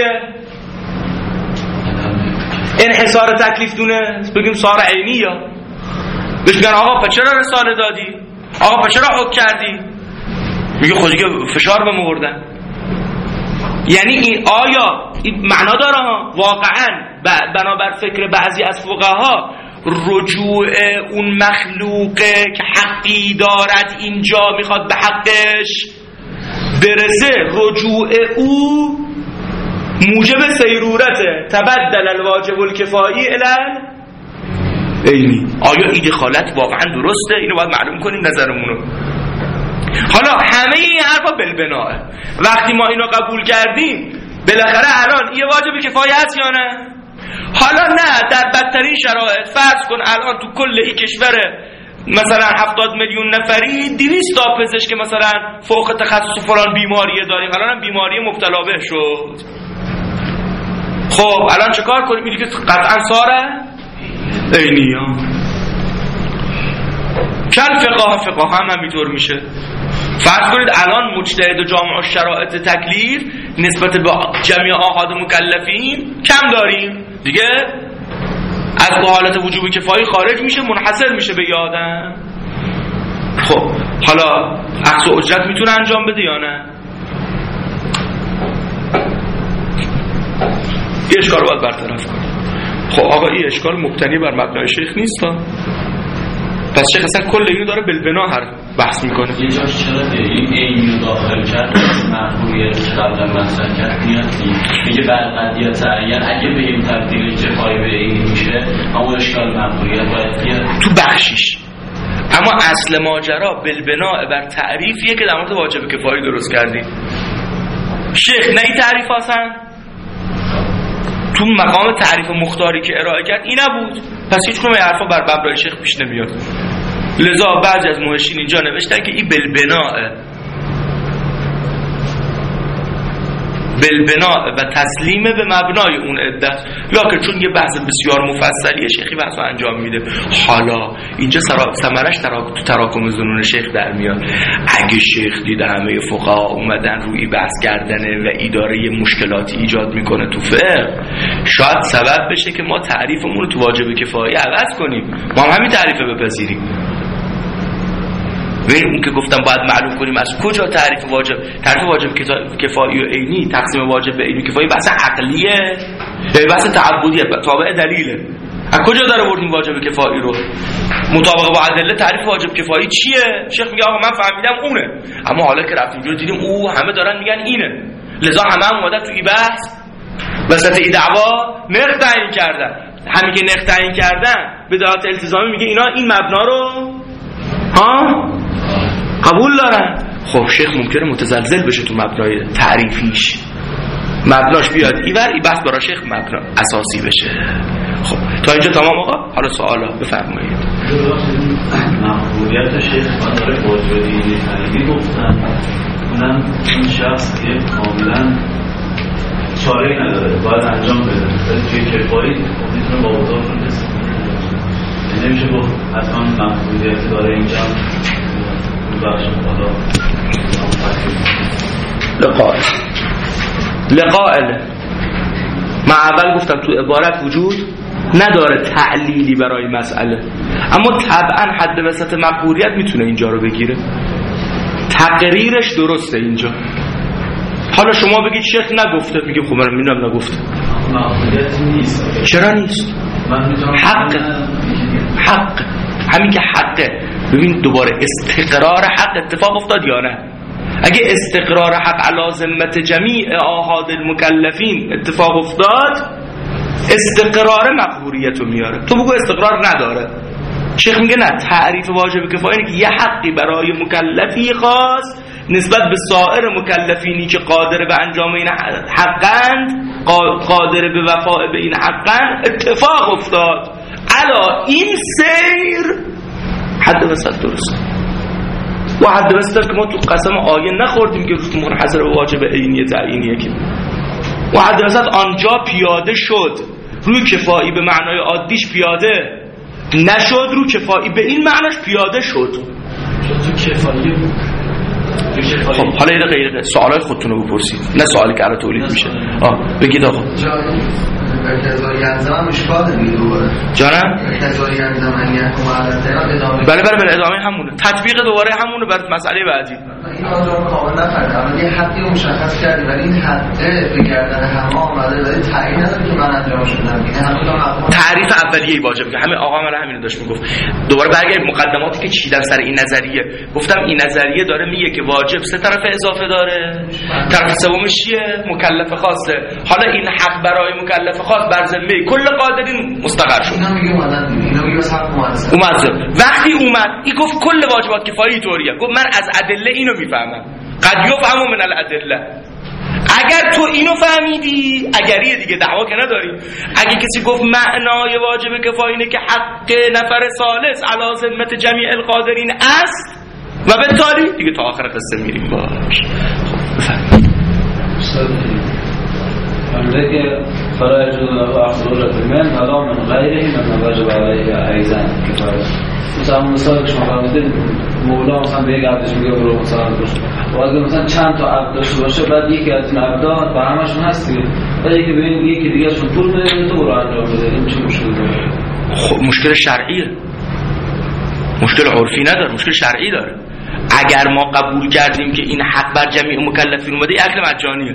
انحصار تکلیف دونه بگیم سار عینی، یا بهش میگن آقا پس چرا رساله دادی؟ آقا پس چرا حکم کردی؟ میگه خودی که فشار بهم آوردن. یعنی این آیا این معنا داره ها؟ واقعا بنابر فکر بعضی از فقها رجوع اون مخلوقه که حقی دارد اینجا میخواد به حقش برسه، رجوع او موجب سیرورته، تبدل الواجب الکفایی الی عینی. آیا این دخالت واقعا درسته؟ اینو باید معلوم کنیم نظرمونو. حالا همه این حرفا بالبناه. وقتی ما اینو قبول کردیم بالاخره الان این واجب کفایه هست یا نه؟ حالا نه، در بدترین شرایط فرض کن الان تو کل این کشور مثلا 70 میلیون نفری 200 تا پزشک که مثلا فوق تخصص فلان بیماریه داریم، الان هم بیماری مبتلا به شد. خب الان چه کار کنیم؟ میگه که قطعا ساره عینی ها کل فقه هم همینطور میشه. فرض کنید الان مجتهد و جامع شرایط تکلیف نسبت به جمعی آحاد مکلفین کم داریم دیگه، از با حالت وجوب کفایی خارج میشه، منحصر میشه به یادم. خب حالا اخذ اجرت میتونه انجام بده یا نه؟ این اشکال رو باید برطرف کنیم. خب آقا این اشکال مبتنی بر مبنای شیخ نیست ها؟ پس شیخ اصلا کل اینو داره بالبنا هر بحث میکنه. یه جاش چرا این اینو داخل کرد محبوبیت قبلا مطرح کرد میگه برقدیت تعیین اگه به این تبدیل کفایی به این میشه همون اشکال محبوبیت باید بیاد تو بخشیش. اما اصل ماجرا بالبناء بر تعریفیه که در مورد واجب کفایی درست کردیم. شیخ نه این تعریف هستن تو مقام تعریف مختاری که ارائه کرد این نبود، پس هیچ کنم حرفا بر مبنای شیخ پیش نمیاد. لذا بعضی از محشین اینجا نوشتن که این بالبناء و تسلیم به مبنای اون عدت، لکن چون یه بحث بسیار مفصلیه شیخی بحث رو انجام میده. حالا اینجا ثمرش تو تراکم ظنون شیخ در میاد. اگه شیخ دیده همه فقها اومدن روی بحث کردنه و اداره مشکلاتی ایجاد میکنه تو فقه، شاید سبب بشه که ما تعریفمون رو تو واجب کفایی عوض کنیم، ما هم همین تعریف بپذیریم. اون که گفتم باید معلوم کنیم از کجا تعریف واجب کفایی و عینی، تقسیم واجب به عینی کفایی بحث عقلیه یا بحث تعبدیه تابع دلیله. از کجا داره بردیم واجب کفایی رو؟ مطابق با ادله تعریف واجب کفایی چیه؟ شیخ میگه آقا من فهمیدم اونه، اما حالا که رفتیم جلو دیدیم همه دارن میگن اینه، لذا همه اومدن تو این بحث وسط این دعوا نقد تعیین کردن. همین که نقد تعیین کردن به دلالت التزامی میگه اینا این مبنا رو قبول دارن. خب شیخ ممکنه متزلزل بشه تو مبنای تعریفیش، مبناش بیاد اینور، این بحث برای شیخ مبنا اساسی بشه. خب تا اینجا تمام آقا؟ حالا سوالا بفرمایید. مقبولیت شیخ داره واجبی تعریفی گفتن، اونم این شخص که کاملا چاره‌ای نداره باید انجام بده، توی کفایی میتونه با وضوحشون استفاده کنه. نمیشه گفت حتما مقبولیت داره اینجا لقائل. من اول گفتم تو عبارت وجود نداره تعلیلی برای مسئله، اما طبعا حد وسط مقبولیت میتونه اینجا رو بگیره، تقریرش درسته اینجا. حالا شما بگید شیخ نگفته، میگه خب من میدونم نگفته. مقبولیت نیست. چرا نیست؟ حق همین که حقه. ببین دوباره استقرار حق اتفاق افتاد یا نه؟ اگه استقرار حق علی ذمت جمیع آحاد المکلفین اتفاق افتاد، استقرار مقبولیت رو میاره. تو بگو استقرار نداره. شیخ میگه نه، تعریف واجب کفایی اینه که یه حقی برای مکلفی خاص نسبت به سایر مکلفینی که قادر به انجام این حقند، قادر به وفاء به این حقند، اتفاق افتاد. علا این سیر حد وسط درست و حد وسط که ما تو قسم آیه نخوردیم که روز منحصر به واجب عینی تعیینیه، که و حد وسط آنجا پیاده شد، روی کفایی به معنای عادیش پیاده نشد، روی کفایی به این معناش پیاده شد. تو کفایی خب حالا یه دقیقه سوالای خودتون رو بپرسید، نه سوالی که الان تولید میشه. بگید آقا. کذاری انزمان مشکال دیگه دوباره. جانم؟ کذاری انزمانی بله ادامه همونه. تطبیق دوباره همونه بر مسئله بعدی. این آنجا کامل نفهمیدم. یه حدی رو مشخص کردیم ولی این حده به گردن همه آمده ولی تعیین نداره که من انجامش بدم. تعریف اولیه واجب که همین آقا من همین داشت میگفت. دوباره برگردیم مقدماتی که چیدن سر این نظریه. گفتم این نظریه داره میگه که واجب سه طرف اضافه داره. طرف سومش چیه؟ مکلف خاصه. حالا این حق برای مکلف خاص بر ذمه کل قادرین مستقر شد. اینا میگه اومدن وقتی اومد این گفت کل واجبات کفایی طوریه. گفت من از ادله اینو میفهمم. قد یفهم من الادله. اگر تو اینو فهمیدی، اگریه دیگه دعوا که نداریم. اگه کسی گفت معنای واجب کفایی اینه که حق نفر ثالث علی ذمت جمیع القادرین است و بالتالي دیگه تا آخر قصه میریم. باش همه که فرای جدو له اخذ اجرت المال حالا من غیره من واجب علیه ایزن کفایه. مثلا که شما فرمودید مولا مثلا به یک عبدش میگه برو مثلا بروش و اگه مثلا چند تا عبد داشته باشه بعد یکی از این عبدات با همشون هستی بعد یکی به این یکی دیگه شون پول بده تو برو انجام بده، این چه مشکلی داره؟ خب مشکل شرعیه، مشکل عرفی نداره، مشکل شرعی داره. اگر ما قبول کردیم که این حق بر جمیع مکلفین اومده، این اکل مجانیه.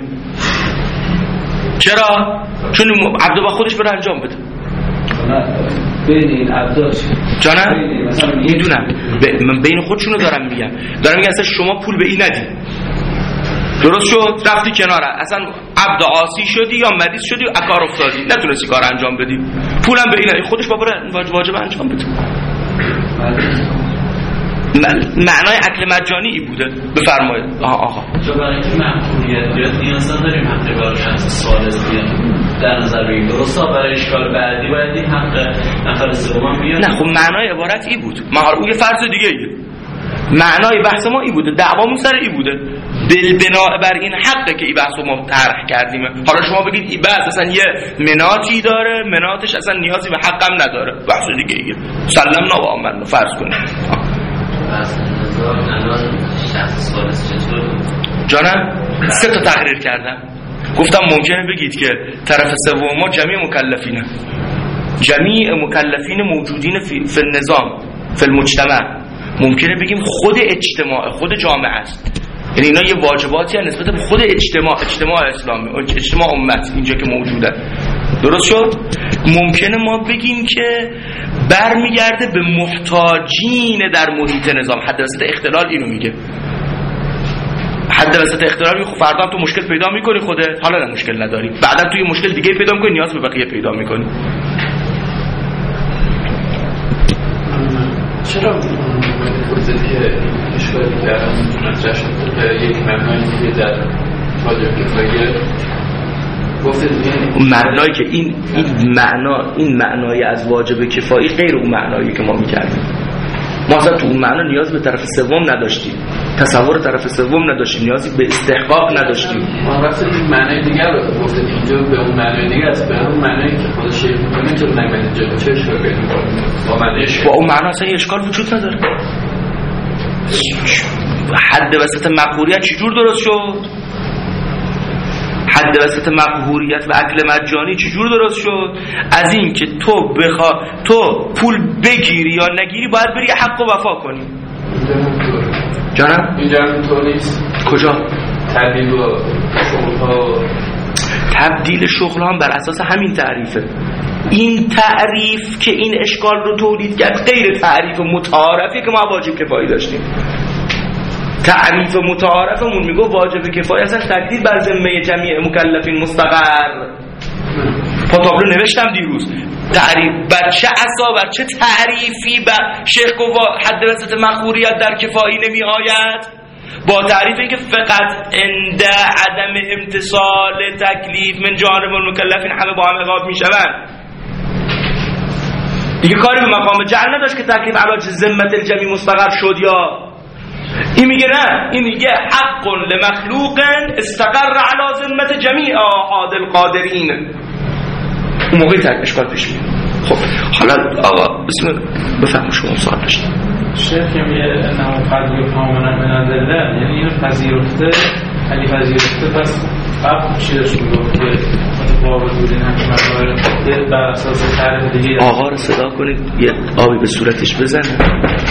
چرا؟ چون عبد با خودش بره انجام بده. بین این عبداش جانم؟ میدونم من بین خودشونو دارم میگم اصلا شما پول به این ندی، درست شد؟ رفتی کناره، اصلا عبد عاصی شدی یا مریض شدی و کار افتادی، نتونستی کار انجام بدی، پولم به این ندی، خودش با بره واجب انجام بده. معنای اکل مجانی ای بوده. بفرمایید. آقا چون برای اینکه محکومیت بیاد نیاز نداریم حق برای شخص ثالث بیاد در نظر بگیریم. درسته برای اشکال بعدی باید این حق نفر سوم بیاد. نه خب معنای عبارت ای بود. اون یه فرض دیگه ایه. معنای بحث ما ای بوده، دعوامون سر ای بوده. بنا بر این حقه که این بحث رو ما طرح کردیم. حالا شما بگید این بحث اصلا یه مناطی داره، مناطش اصلا نیازی به حقم نداره، بحث دیگه ایه. سلمنا و آمنا فرض کنید. الان شخص ثالث چطور؟ جانم 3 تا تقریر کردم. گفتم ممکنه بگید که طرف سوم ما جمیع مکلفینه، جمیع مکلفین موجودین فی النظام فی المجتمع. ممکنه بگیم خود اجتماع، خود جامعه است، یعنی اینا یه واجباتی هست نسبت به خود اجتماع اسلامی، اجتماع امت اینجا که موجوده. درست شد؟ ممکنه ما بگیم که برمیگرده به محتاجین در محیط نظام. حد وسط اختلال اینو میگه. حد وسط اختلال خب فردا تو مشکل پیدا میکنی خودت، حالا نه مشکل نداری، بعدا تو یه مشکل دیگه پیدا میکنی، نیاز به بقیه پیدا میکنی. چرا فرصت که اشکالی کردن مطرح شد به یک مبنای دیگه در واجب کفاییه گفته دیگه معنایی که این معنای از واجب کفایی غیر اون معنایی که ما میکردیم. ما اصلا تو اون معنا نیاز به طرف سوم نداشتیم، تصور طرف سوم نداشتیم، نیازی به استحقاق نداشتیم. ما رفتیم این معنای دیگر رو گفته اینجا به اون معنای دیگه است، به اون معنایی که خودش میکنه چرا نمیدید جلو چه اشکال پیدا میکنه با اون معنا اصلا اشکال وجود نداره. حد وسط مقهوریت چجور درست شد؟ حد وسط مقهوریت و اکل مجانی چجور درست شد؟ از این که تو پول بگیری یا نگیری باید بری حق و وفا کنی. جانم؟ اینجا همینطور نیست. کجا؟ تبدیل شغل هم بر اساس همین تعریفه. این تعریف که این اشکال رو تولید کرد غیر تعریف متعارفی که ما واجب کفایی داشتیم. تعریف متعارفمون میگه واجب کفایه اصلا تقدیر بر ذمه جمیع مکلفین مستقر. پاتابلو نوشتم دیروز تعریف بر چه اساس، بر چه تعریفی بر شیخ گفت حد وسط مخوریت در کفایی نمی آید؟ با تعریف این که فقط عند عدم امتصال تکلیف من جانب المکلفین همه با هم عقاب می شوند. دیگه کاری به مقام جعل نداشت که تکلیف علاج ذمت الجمیع مستقر شد. یا این میگه نه، این میگه حق لمخلوق استقر علی ذمت جمیع احاد القادرین. اون موقعی تک اشکال پیش میاد. خب حالا آقا بسم بفهم شما سوال داشتید. شیخ میگه انه قد یفهم من الادله، یعنی اینو پذیرفته. اگه پذیرفته پس قبل چیزش میگفت که متفاوت بودین همین مسائل بر اساس تعریف دیگه. آقا رو صدا کنید یه آبی به صورتش بزنه،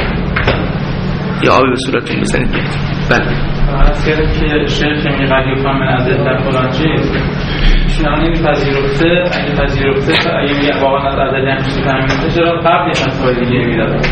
یا آبی به صورتون بزنید. بله از که شیخ میگه قد یفهم من الادله فلان چیز شنانی پذیرفته. اگه پذیرفته اگه میگه واقعا از ادله همچنین فهمیده چرا قبل یه مسائل دیگه میداد؟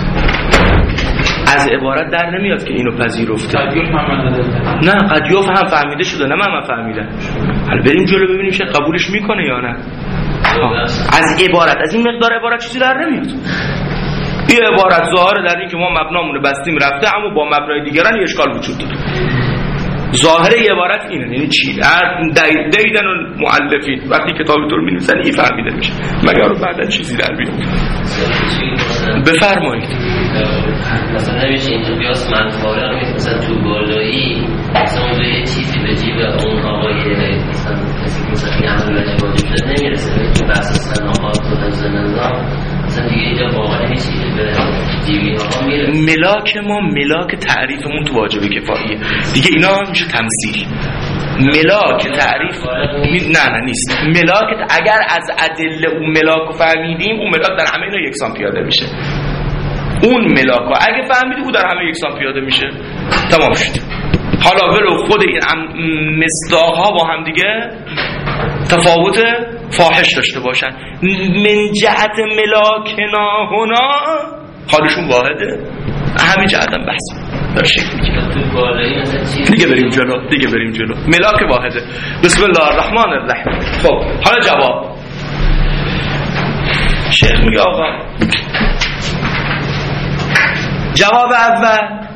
از عبارت در نمیاد که اینو پذیرفته. قدیوف هم نه قدیوف هم فهمیده شده، نه من فهمیدم. حالا بریم جلو ببینیم چه قبولش میکنه یا نه. از عبارت، از این مقدار عبارت چیزی در نمیاد. این عبارت ظاهره در این که ما مبنامون بستیم رفته، اما با مبنای دیگران اشکال وجود داره. ظاهره عبارت اینه. یعنی چی؟ دیدن المؤلفین وقتی کتاب تو رو می‌نویسن این فهمیده میشه، مگر رو بعدن چیزی در بیاد. بفرمایید. مثلا نمیشه اینجا بیاس من فارغ نیست، مثلا تو بالایی مثلا اونجا یه چیزی به جیب اون آقای مثلا کسی که مثلا یه عمل وجه واجب شده نمیرسه به بحث صناعات و حفظ نظام. مثلا دیگه اینجا واقعا یه چیزی به جیبی آقا میرسه. ملاک ما ملاک تعریفمون تو واجب کفاییه دیگه. اینا میشه تمثیل. ملاک تعریف نه نیست. ملاک اگر از ادله اون ملاک رو فهمیدیم، اون ملاک در همه اینا یکسان پیاده میشه. اون ملاک رو اگه فهمیدی او در همه یکسان پیاده میشه، تمام شد. حالا ولو خود این مصداق‌ها با هم دیگه تفاوت فاحش داشته باشن، من جهت ملاکنا هنا حالشون واحده. همین جهت هم بحث در شکل دیگه بریم جلو. ملاک واحده. بسم الله الرحمن الرحیم. خب حالا جواب. شیخ میگه آقا جواب اول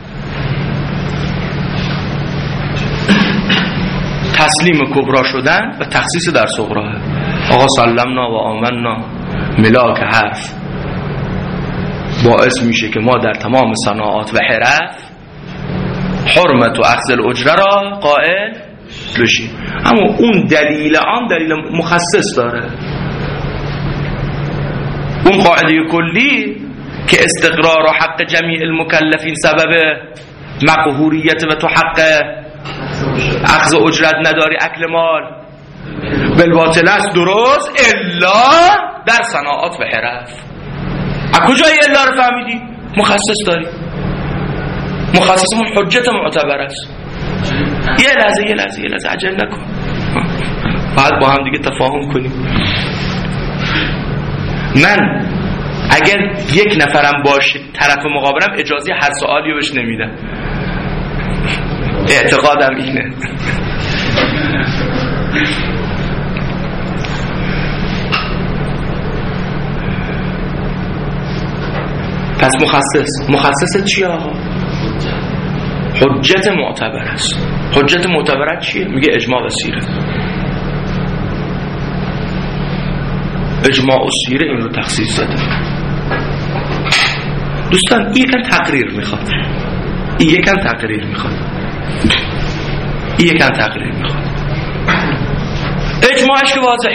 تسلیم کبرا شدن و تخصیص در صغرا. آقا سلمنا و آمنا ملاک حرف باعث میشه که ما در تمام صناعات و حرف حرمت و اخذ الاجره را قائل بشیم. اما اون دلیل عام دلیل مخصص داره. اون قاعده کلی که استقرار و حق جمیع المکلفین سبب مقهوریت و تو حق اخذ اجرت نداری اکل مال بالباطل است درست الا در صناعات و حرف. از کجای الا رو فهمیدی؟ مخصص داری. مخصص اون حجت معتبر است. یه لحظه عجل نکن، باید با هم دیگه تفاهم کنیم. من اگر یک نفرم باشه طرف مقابلم اجازه هر سوالی رو بهش نمیدم. اعتقادم اینه. پس مخصص چیه آقا؟ حجت معتبر است. حجت معتبرت چیه؟ میگه اجماع و سیره. اجماع و سیره این رو تخصیص داده. دوستان این یکم تقریر میخواد. اجماعش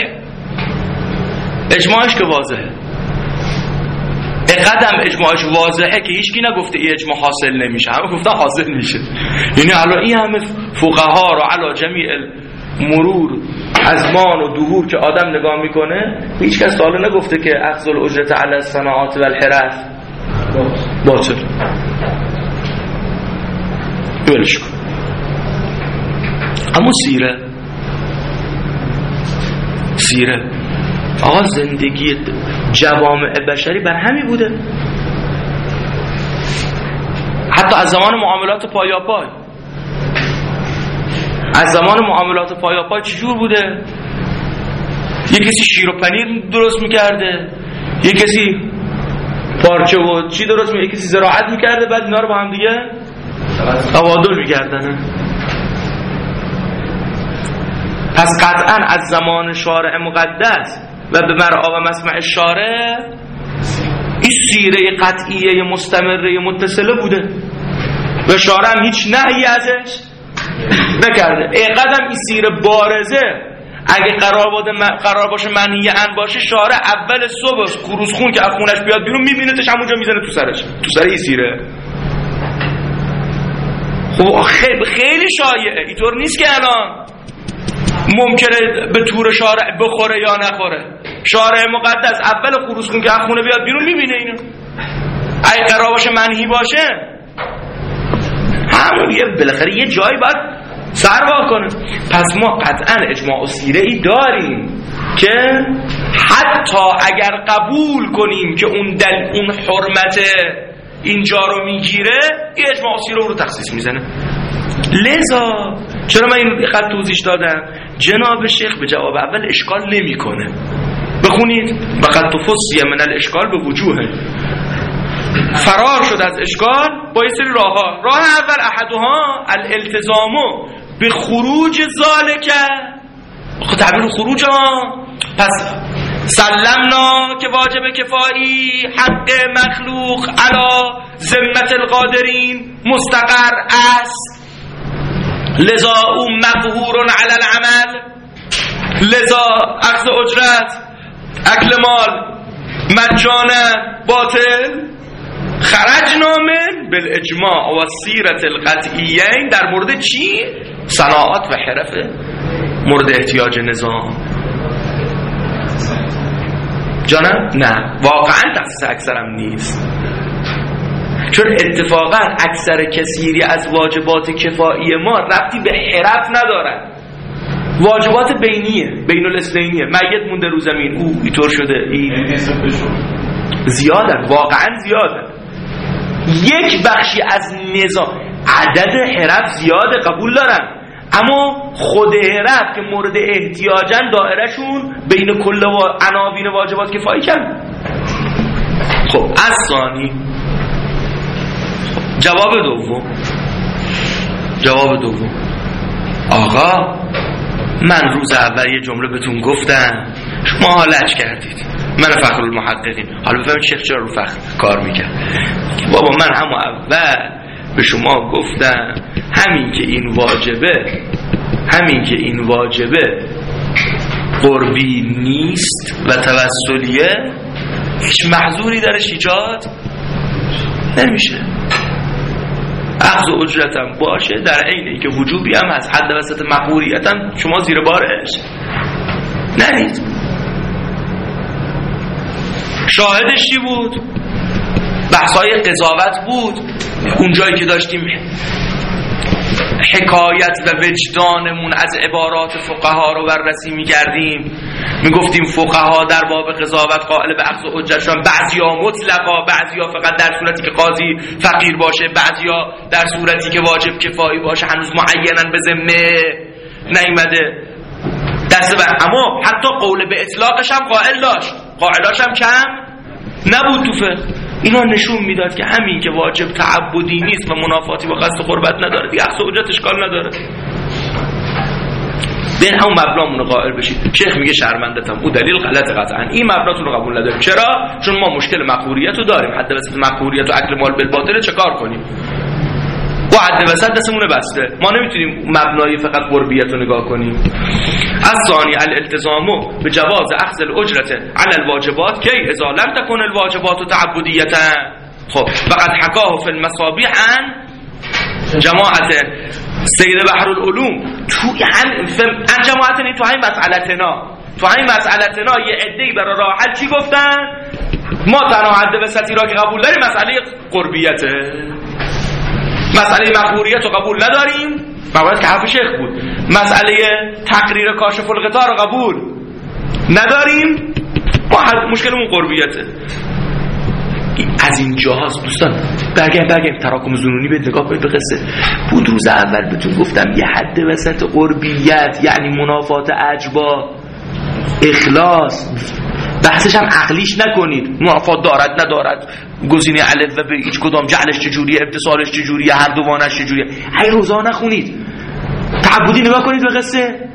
که واضحه. قدم اجماعش واضحه که هیچکی نگفته این اجماع حاصل نمیشه، همه گفتن حاصل میشه. یعنی الان این همه فقها رو علی جمیع مرور ازمان و دهور که آدم نگاه میکنه هیچ کس تا حالا نگفته که اخذ الاجرت علی الصناعات و الحرف باطل. ولش کن. اما سیره آقا زندگی جوامع بشری بر همی بوده، حتی از زمان معاملات پایاپای. چجور بوده؟ یه کسی شیر و پنیر درست میکرده، یه کسی پارچه و چی درست میکرده، یه کسی زراعت میکرده، بعد اینا رو با هم دیگه تبادل میکردن. پس قطعا از زمان شارع مقدس و به مرعا و مسمع شارع این سیره قطعیه مستمره متصله بوده و شارع هم هیچ نهی ازش نکرده. اینقدر این سیره بارزه اگه قرار باشه منهی عن باشه، شارع اول صبح خروسخون که از خونش بیاد بیرون میبینتش همونجا میزنه تو سر این سیره. خب خیلی شایعه. اینطور نیست که الان ممکنه به طور شارع بخوره یا نخوره. شارع مقدس اول خروسخون که از خونه بیاد بیرون میبینه اینو. اگه قرار باشه منهی باشه همون بالاخره یه جایی باید سر وا کنه. پس ما قطعا اجماع و سیره ای داریم که حتی اگر قبول کنیم که اون حرمت اینجا رو میگیره، این اجماع و سیره رو تخصیص میزنه. لذا چرا من این خط توضیح دادم؟ جناب شیخ به جواب اول اشکال نمی کنه. بخونید وقد تفصیل من الاشکال به وجوه، فرار شد از اشکال با یه سری راه اول احدها الالتزامو به خروج ذالک. تعبیر خروج پس سلمنا که واجب کفایی حق مخلوق علی ذمت القادرین مستقر است، لذا او مقهور علی العمل، لذا اخذ اجرت اکل مال مجانا باطل. خرجنا من بالاجماع و سیرت القطعیین در مورد چی؟ صناعات و حرف مورد احتیاج نظام. جانم؟ نه واقعا تخصیص اکثرم نیست، چون اتفاقا اکثر کثیری از واجبات کفایی ما ربطی به حرف ندارن. واجبات بینیه، بین الاثنینیه. میت مونده رو زمین، او اینطور شده، این زیادن، واقعا زیادن. یک بخشی از نظام عدد حرف زیاده قبول دارن، اما خود حرف که مورد احتیاجن دائرهشون بین کل عناوین واجبات کفایی کن. خب از ثانی جواب دوم آقا من روز اول یه جمله بهتون گفتم، شما حالت کردید. من فخرالمحققین. حالا بفهمید شیخ چرا رو فخر کار میکرد. بابا من همون اول به شما گفتم همین که این واجبه قربی نیست و توسلیه، هیچ محظوری درش ایجاد نمیشه. اخذ اجرتم باشه در عین اینکه وجوبی هم هست، حد وسط مقبولیت هم شما زیر بارش نرید. شاهدش چی بود؟ بحثای قضاوت بود. اونجایی که داشتیم حکایت و وجدانمون از عبارات فقها رو بررسی می‌کردیم، میگفتیم فقها در باب قضاوت قائل به اخذ حجتشون، بعضیا مطلقا، بعضیا فقط در صورتی که قاضی فقیر باشه، بعضیا در صورتی که واجب کفایی باشه، هنوز معیناً به ذمه نیامده دسته بر. اما حتی قول به اطلاقش هم قائل داشت، قائلاش هم کم نبود تو فقه. اینا نشون میداد که همین که واجب تعبدی نیست و منافاتی با قصد قربت نداره، دیگه اخذ حجت اشکال نداره. بین همون مبنامون رو قائل بشید. شیخ میگه شرمندتم، او دلیل غلط قطعا، این مبناتون رو قبول نداریم. چرا؟ چون ما مشکل مقهوریت رو داریم. حد وسط مقهوریت و اکل مال بالباطل چه کار کنیم؟ و حد وسط دستمون بسته، ما نمیتونیم مبنای فقط قربیت رو نگاه کنیم. الثانی الالتزام بجواز اخذ الاجرت علی الواجبات کی اذا لم تكن الواجبات تعبدیه. خب فقط حکاه فی المصابیح عن جماعت سید بحرالعلوم تو عن جماعت، تو همین مسئلتنا یه عده‌ای برای راه حل چی گفتن؟ ما تنها حد وسطی را که قبول داریم مسئله قربیته، مسئله مقبولیت رو قبول نداریم. مقبولیت که حرف شیخ بود. مسئله تقریر کاشف الغطا رو قبول نداریم. ما مشکلمون قربیته. از این جاهاست دوستان. برگرد تراکم ظنونی به نگاه کنید به قصه. بود روز اول بهتون گفتم یه حد وسط قربیت یعنی منافات اجبا، اخلاص، بحثش هم عقلیش نکنید. منافات دارد ندارد، گزینه الف و به هیچ کدام، جعلش چجوریه، اتصالش چجوریه، هر دوانش چجوریه، هی روزا نخونید. تعبدی نگاه کنید به قصه.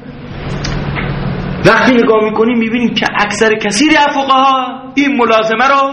وقتی نگاه میکنید میبینید که اکثر کثیری از فقها این ملازمه رو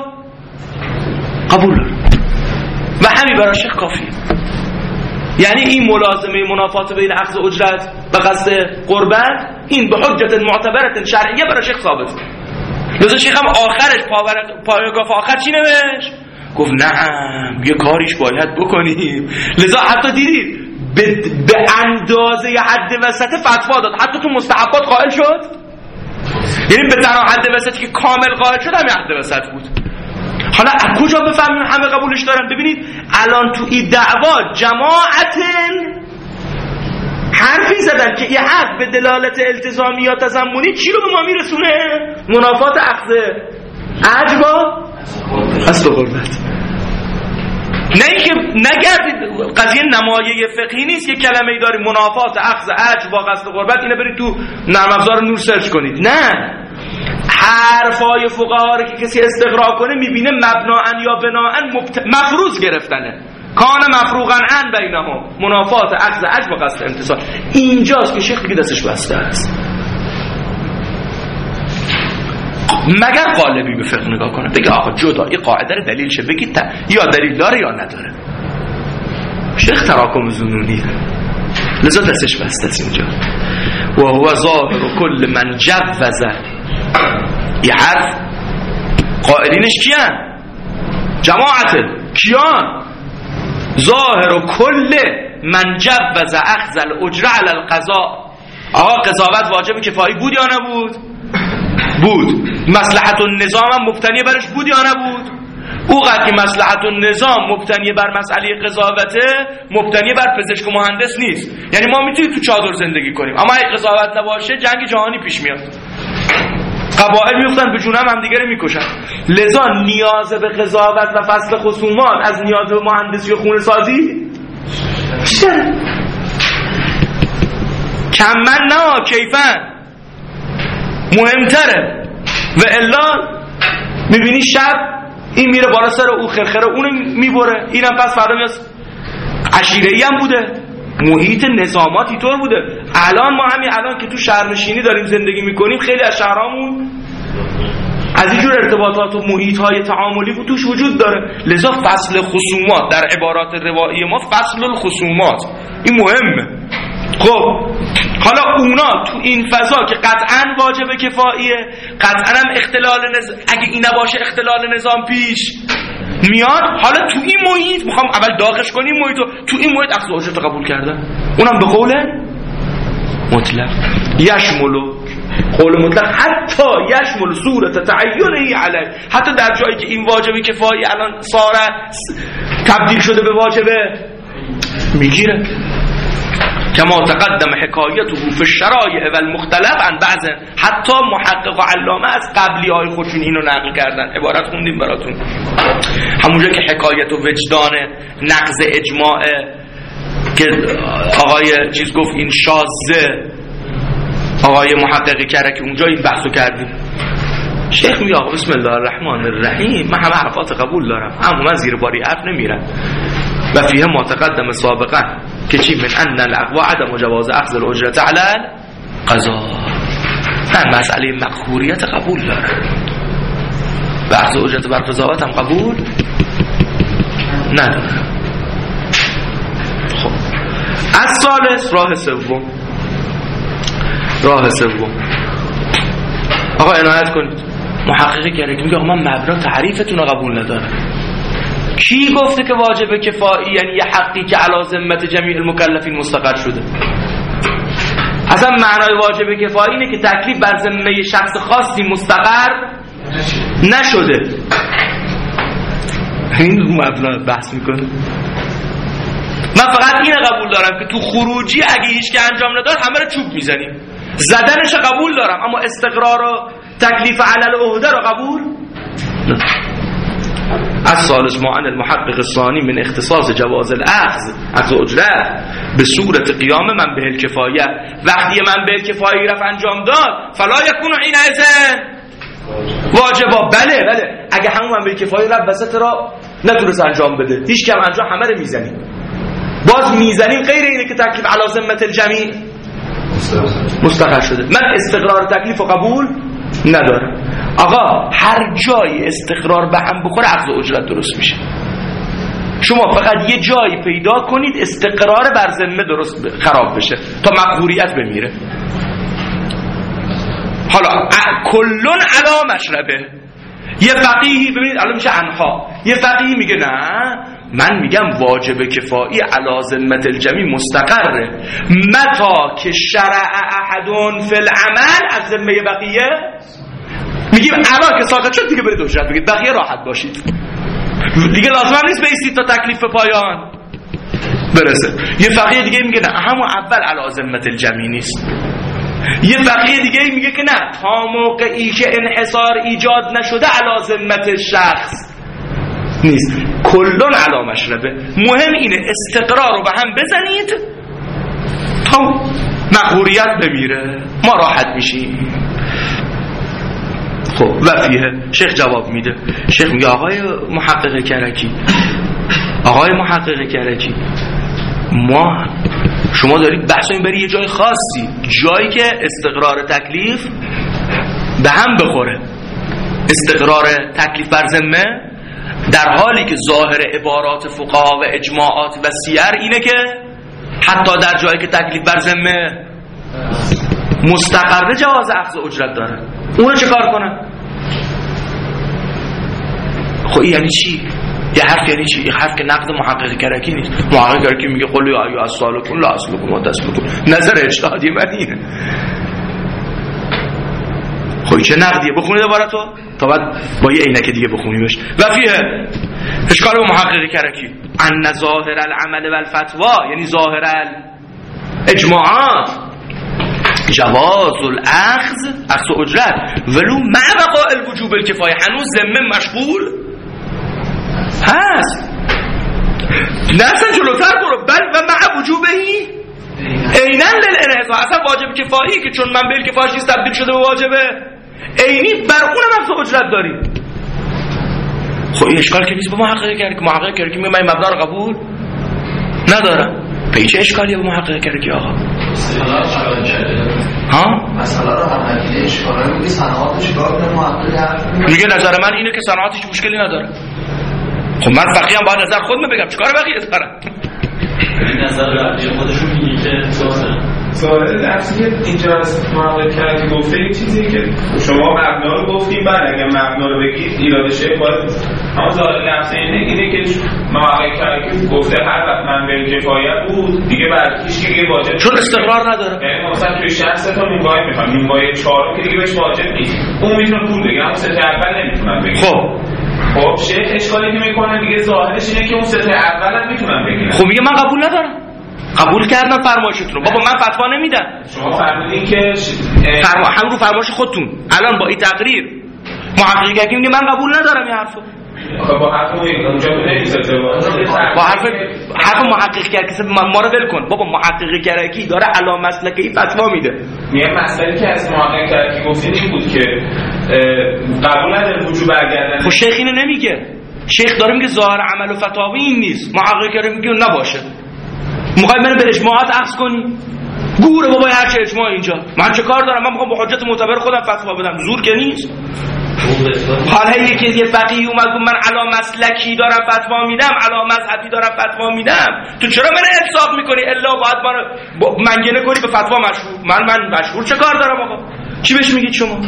قبول دارن و همین برای شیخ کافیه. یعنی این ملازمه منافات بین اخذ اجرت و قصد قربت این به حجت معتبرت شرعیه برای شیخ ثابت. لذا شیخ هم آخرش پاراگراف آخر چی نوشت؟ گفت نعم یه کاریش باید بکنیم. لذا حتی دیدید به اندازه حد وسط فتوا داد، حتی تو مستحبات قائل شد. یعنی به تنها حد وسطی که کامل قائل شد همین حد وسط بود. حالا از کجا بفهمیم همه قبولش دارن؟ ببینید الان تو این دعوا جماعتن حرفی زدن که این حرف به دلالت التزامی یا تضمنی چی رو به ما میرسونه؟ منافات اخذ اجبا قصد قربت. نه اینکه نگردید قضیه نمایه فقهی نیست که کلمه ای داریم منافات اخذ اجبا قصد قربت، اینو برید تو نرم افزار نور سرچ کنید. نه، حرفای فقها رو که کسی استقراء کنه میبینه مبناً یا بناءً مفروض گرفتنه. کان مفروغاً عن بینهم منافات اخذ اجب و قصد امتصال. اینجاست که شیخ دیگه دستش بسته است. مگر قالبی به فقه نگاه کنه بگه آقا جدا این قاعده رو دلیل شه، بگید یا دلیل داره یا نداره. شیخ تراکم ظنونی لذا دستش بسته است اینجا. و هو ظاهر کل من جوز. این حرف قائلینش کیان؟ جماعت کیان؟ ظاهر کل من جوز اخذ الاجره علی القضاء. آقا قضاوت واجب کفایی بود یا نبود؟ بود. مصلحت النظام هم مبتنی برش بود یا نبود؟ اوقات که مصلحت النظام مبتنی بر مسئله قضاوته، مبتنی بر پزشک و مهندس نیست. یعنی ما میتونیم تو چادر زندگی کنیم اما اگه قضاوت نباشه جنگ جهانی پیش میاد، قبایل میفتن به جون هم دیگه رو میکشن. لذا نیاز به قضاوت و فصل خصومات از نیاز به مهندسی و خونه سازی بیشتره. کمن نه کیفن مهمتره. و الا میبینی شب این میره بالا سر او خرخره اونو میبره، اینم پس فردا میاد عشیره‌ای هم بوده، محیط نظامات اینطور بوده. الان ما همین الان که تو شهرنشینی داریم زندگی میکنیم، خیلی از شهرامون از اینجور ارتباطات و محیط‌های تعاملی بود توش وجود داره. لذا فصل خصومات در عبارات روایی ما فصل الخصومات این مهمه. خب حالا اونا تو این فضا که قطعاً واجب کفاییه، قطعاً هم اگه این نباشه اختلال نظام پیش میاد. حالا تو این محیط میخوام اول داغش کنیم محیطو، تو این محیط اخذ اجرت قبول کردن، اونم به قول مطلق یشملو، قول مطلق حتی یشمل صورت تعینی علیه، حتی در جایی که این واجب کفایی الان ساره تبدیل شده به واجبه میگیره. کما تقدم حکایته فی الشرایع و المختلف عن بعض، حتی محقق و علامه از قبلی های خودشون اینو نقل کردن. عبارت خوندیم براتون همونجا که حکایت و وجدان نقض اجماع که آقای چیز گفت این شاذه، آقای محقق کرکی اونجا این بحثو کردیم. شیخ میگه آقا بسم الله الرحمن الرحیم، من همه حرفات قبول دارم اما من زیر باری عقل نمیرم. و فیه ما تقدم سابقا که چی؟ من ان الاقوا عدم جواز اخذ الاجرت علی قضا. من مسئله مقهوریت قبول دارم و اخذ اجرت بر قضاوت هم قبول ندارم. خب از ثالث راه سوم، راه سوم آقا عنایت کنید، محققی کرده که میگه آقا من مبنا تعریفتون رو قبول ندارم. کی گفته که واجب کفایی یعنی یه حقی که علی ذمت جمیع المکلفین مستقر شده؟ اصلا معنای واجب کفایی اینه که تکلیف بر ذمه شخص خاصی مستقر نشده. این مبنا بحث میکنه. من فقط اینو قبول دارم که تو خروجی اگه هیچ که انجام نداد همه رو چوب میزنیم، زدنش قبول دارم، اما استقرار و تکلیف علل عهده رو قبول نه. از ثالث ما ان المحقق الثانی من اختصاص جواز اخذ اجرت به صورت قیام من به الکفایه، وقتی من به الکفایه رفت انجام داد فلا یکون حینئذ واجبا. بله اگه همون من به الکفایه رفت وسط را نتونست انجام بده، هیچ کم انجام همه رو میزنیم، باز میزنیم، غیر اینه که تکلیف علی ذمت الجمیع مستقر شده. من استقرار تکلیف و قبول ندارم. آقا هر جای استقرار به هم بخوره اخذ اجرت درست میشه. شما فقط یه جایی پیدا کنید استقرار بر ذمه درست خراب بشه تا مقهوریت بمیره. حالا کلون علی مشربه. یه فقیهی ببینید الان میشه انها، یه فقیهی میگه نه من میگم واجب کفایی علی ذمت الجمیع مستقره متا که شرع احدون فی العمل از ذمه بقیه. میگیم الان که ساقط شد دیگه برید اجرت بگید، بقیه راحت باشید دیگه، لازم نیست بیستید تا تکلیف به پایان برسه. یه فقیه دیگه میگه نه همون اول علی ذمت الجمیع نیست. یه فقیه دیگه میگه که نه تا موقعی که انحصار ایجاد نشده علی ذمت شخص نیست، کلون علی مشربه. مهم اینه استقرار رو به هم بزنید تا مقهوریت بمیره، ما راحت میشیم. خب و فیه شیخ جواب میده. شیخ میگه آقای محقق کرکی شما دارید بحث این بری یه جای خاصی، جایی که استقرار تکلیف به هم بخوره. استقرار تکلیف بر ذمه در حالی که ظاهر عبارات فقها و اجماعات و سیر اینه که حتی در جایی که تکلیف بر ذمه مستقر جواز اخذ اجرت داره، اونو چه کار کنه؟ خب یعنی چی؟ یه حرف یعنی چی؟ یه حرف که نقد محقق کرکی نیست. محقق کرکی میگه قل یا ایها السالکون لا اسلکم و تسلکون، نظر اجتهادی من اینه. خب چه نقدیه؟ بخونید عبارتو تا بعد با یه عینک دیگه بخونیمش. و فیه اشکال به محقق کرکی ان ظاهر العمل والفتوا، یعنی ظاهر الاجماعات جواز اخذ اجرت ولو مع بقاء الوجوب الکفایه، هنوز ذمه مشغول هست، نه اصلا جلوتر برو، بل و مع وجوبهی عیناً للانحصار. اصلا واجب کفایی که چون من به الکفایه چیز تبدیل شده به واجبه عینی، بر اونم اخذ اجرت داریم. خب این اشکال که نیست به محقق کرد که محقق کرد که من مبنا رو قبول ندارم. پیچه اشکالیه به محقق کرکی آقا؟ ها؟ مثلا رو هم نکیده اشکاله میگه صنعات چیکار کنه محقق حرف میگه نظر من اینه که صنعاتش مشکلی نداره. خب من فقیه هم باید نظر خودم بگم، چیکار بقیه دارم؟ این نظر رفتی خودشون میگه که سوال درسی که اینجا از محقق کرکی گفته این چیزی که شما مبنا رو گفتیم، بعد اگر مبنا رو بگید ایراد شه باید اما ظاهر لفظ اینه که محقق کرکی گفته هر وقت من به کفایت بود دیگه بعد هیچ کی واجب، چون استقرار نداره. یعنی مثلا توی شخص تا نونوایی میخوام نونوایی 4 که دیگه بهش واجب نیست، اون میتونه پول بگه اما سه اول نمیتونن بگیرن. خب شیخ اشکالی که میکنه دیگه ظاهرش اینه که اون سه اول هم میتونن بگیرن. خب میگه من قبول ندارم، قبول کردم فرمایشتون رو، بابا من فتوا نمیدم. شما فرمودین که هم رو فرمایش خودتون الان با این تقریر محقق کرکی میگه من قبول ندارم این حرفو. با حرف اونجا نمیسازه، با حرف محقق کرکی ما رو ول کن. بابا محقق کرکی داره علی مسلکی فتوا میده. میگه مسئله که از محقق کرکی گفتین این بود که قبول نداره وجوب برگردن. خب شیخ اینو نمیگه، شیخ داره میگه ظاهر عمل و فتاوی این نیست. محقق کرکی میگه نباشه. میخوای منو به اجماعات اخذ کنی؟ گوره بابا هر چه اجماع اینجا. من چه کار دارم؟ من میخوام با حجت معتبر خودم فتوا بدم، زور که نیست. حالا یکی یه فقیه اومد گفت من علی مسلکی دارم فتوا میدم، علی مذهبی دارم فتوا میدم، تو چرا من حساب میکنی الا باید منو منگنه کنی به فتوا مشهور؟ من مشهور چه کار دارم آقا؟ چی بهش میگید شما؟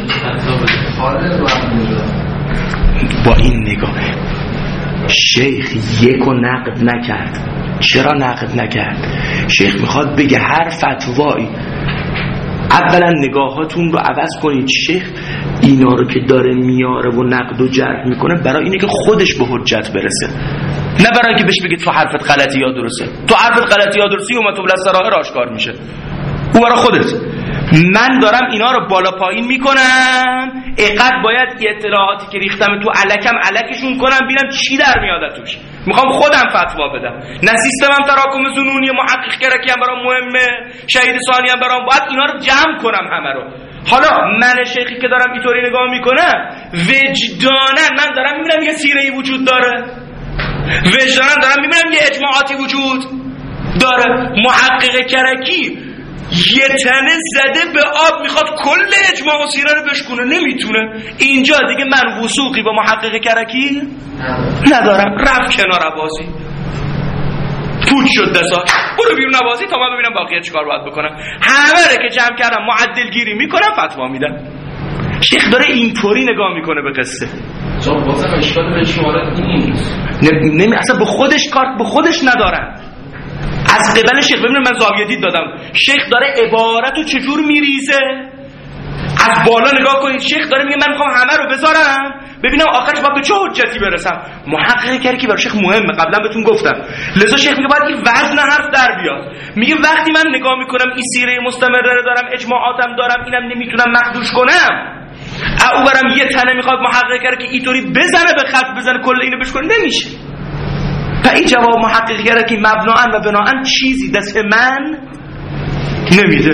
با این نگاه شیخ یکو نقد نکرد. چرا نقد نکرد؟ شیخ میخواد بگه هر فتوایی اولا نگاهاتون رو عوض کنید. شیخ اینا رو که داره میاره و نقد و جرح میکنه برای اینه که خودش به حجت برسه، نه برای اینکه بهش بگید تو حرفت غلطی یا درسته. تو حرفت غلطی یا درستی و مطلب السرائر آشکار میشه، او برای خودت. من دارم اینا رو بالا پایین میکنم، اینقدر باید اطلاعاتی که ریختم تو علکم علکشون کنم ببینم چی در میاد توش. میخوام خودم فتوا بدم، نه سیستمم تراکم زنونی محقق کرکی هم برام مهمه، شهید ثانی هم برام، باید اینا رو جمع کنم همه رو. حالا من شیخی که دارم اینطوری نگاه میکنم وجداناً من دارم میبینم یه سیره‌ای وجود داره، وجداناً دارم میبینم یه اجماعاتی وجود داره. محقق کرکی یه تنه زده به آب میخواد کل اجماع و سیره رو بشکونه، نمیتونه. اینجا دیگه من وثوقی با محقق کرکی ندارم، رفت کنار بازی، پوچ شد دستا، برو بیرون بازی تا من ببینم باقیه چیکار باید بکنم. همه رو که جمع کردم معدل گیری میکنم، فتوا میدم. شیخ داره اینطوری نگاه میکنه به قصه. چون بازم اشکال به شمارت نیست، اصلا به خودش کارت به خودش ندارن. از قبل شیخ ببینید من زاویه دید دادم، شیخ داره عبارتو چجور میریزه. از بالا نگاه کنید، شیخ داره میگه من میخوام همه رو بذارم ببینم آخرش باید به چه حجتی برسم. محقق کرکی برای شیخ مهمه، قبلا بهتون گفتم. لذا شیخ میگه باید این وزن حرف در بیاد. میگه وقتی من نگاه میکنم این سیره مستمره رو دارم، اجماعاتم دارم، اینم نمیتونم مخدوش کنم، او برام یه تنه میخواد محقق کرکی اینطوری بزنه به خط بزنه کل اینو بشکنه، نمیشه. و این جواب محقق کرکی مبناً و بناءً چیزی دست من نمیده.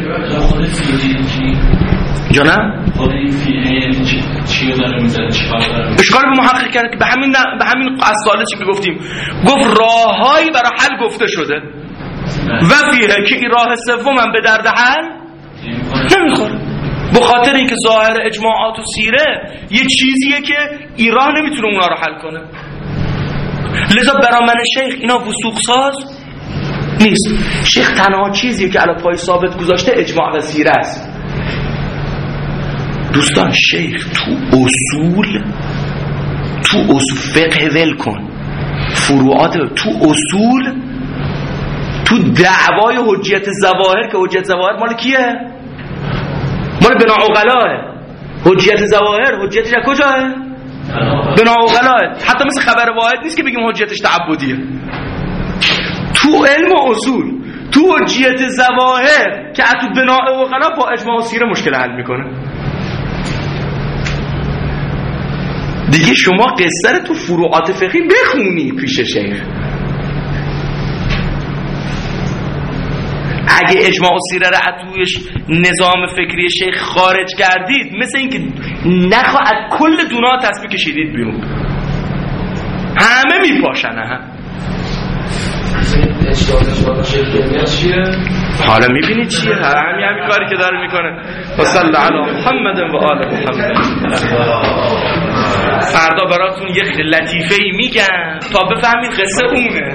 جانم خود این فیلم چی رو داره میزنه، چی کار داره؟ اشکال به محقق کرد که به همین اصاله چی که گفتیم، گفت راههایی برای حل گفته شده و فیه که این راه سومم به درد حل نمیخوره، به خاطر اینکه ظاهر اجماعات و سیره یه چیزیه که این راه نمیتونه اونا رو حل کنه. لذا برای من شیخ اینا وثوق ساز نیست. شیخ تنها چیزی که علی پای ثابت گذاشته اجماع و سیره است. دوستان شیخ تو اصول فقه ول کن، فروعات تو اصول، تو دعوای حجیت ظواهر که حجیت ظواهر مال کیه؟ مال بنا عقلاه. حجیت ظواهر حجیتش کجاه؟ بنا عقلاه. حتی مثل خبر واحد نیست که بگیم حجیتش تعبدیه. تو علم و اصول تو حجیت ظواهر که تو بنا عقلا با اجماع و سیره مشکل حل میکنه. دیگه شما قصه رو تو فروعات فقهی بخونی پیش شیخ. اگه اجماع و سیره رو تویش نظام فکری شیخ خارج کردید، مثل اینکه نخوا از کل دونها تسبیح کشیدید بیرون، همه میپاشن. اشکال شکل چیه؟ حالا میبینید چیه؟ همین کاری که داره میکنه. و صلی علی محمد و آل محمد. فردا براتون یک لطیفه ای میگم تا بفهمید قصه اونه.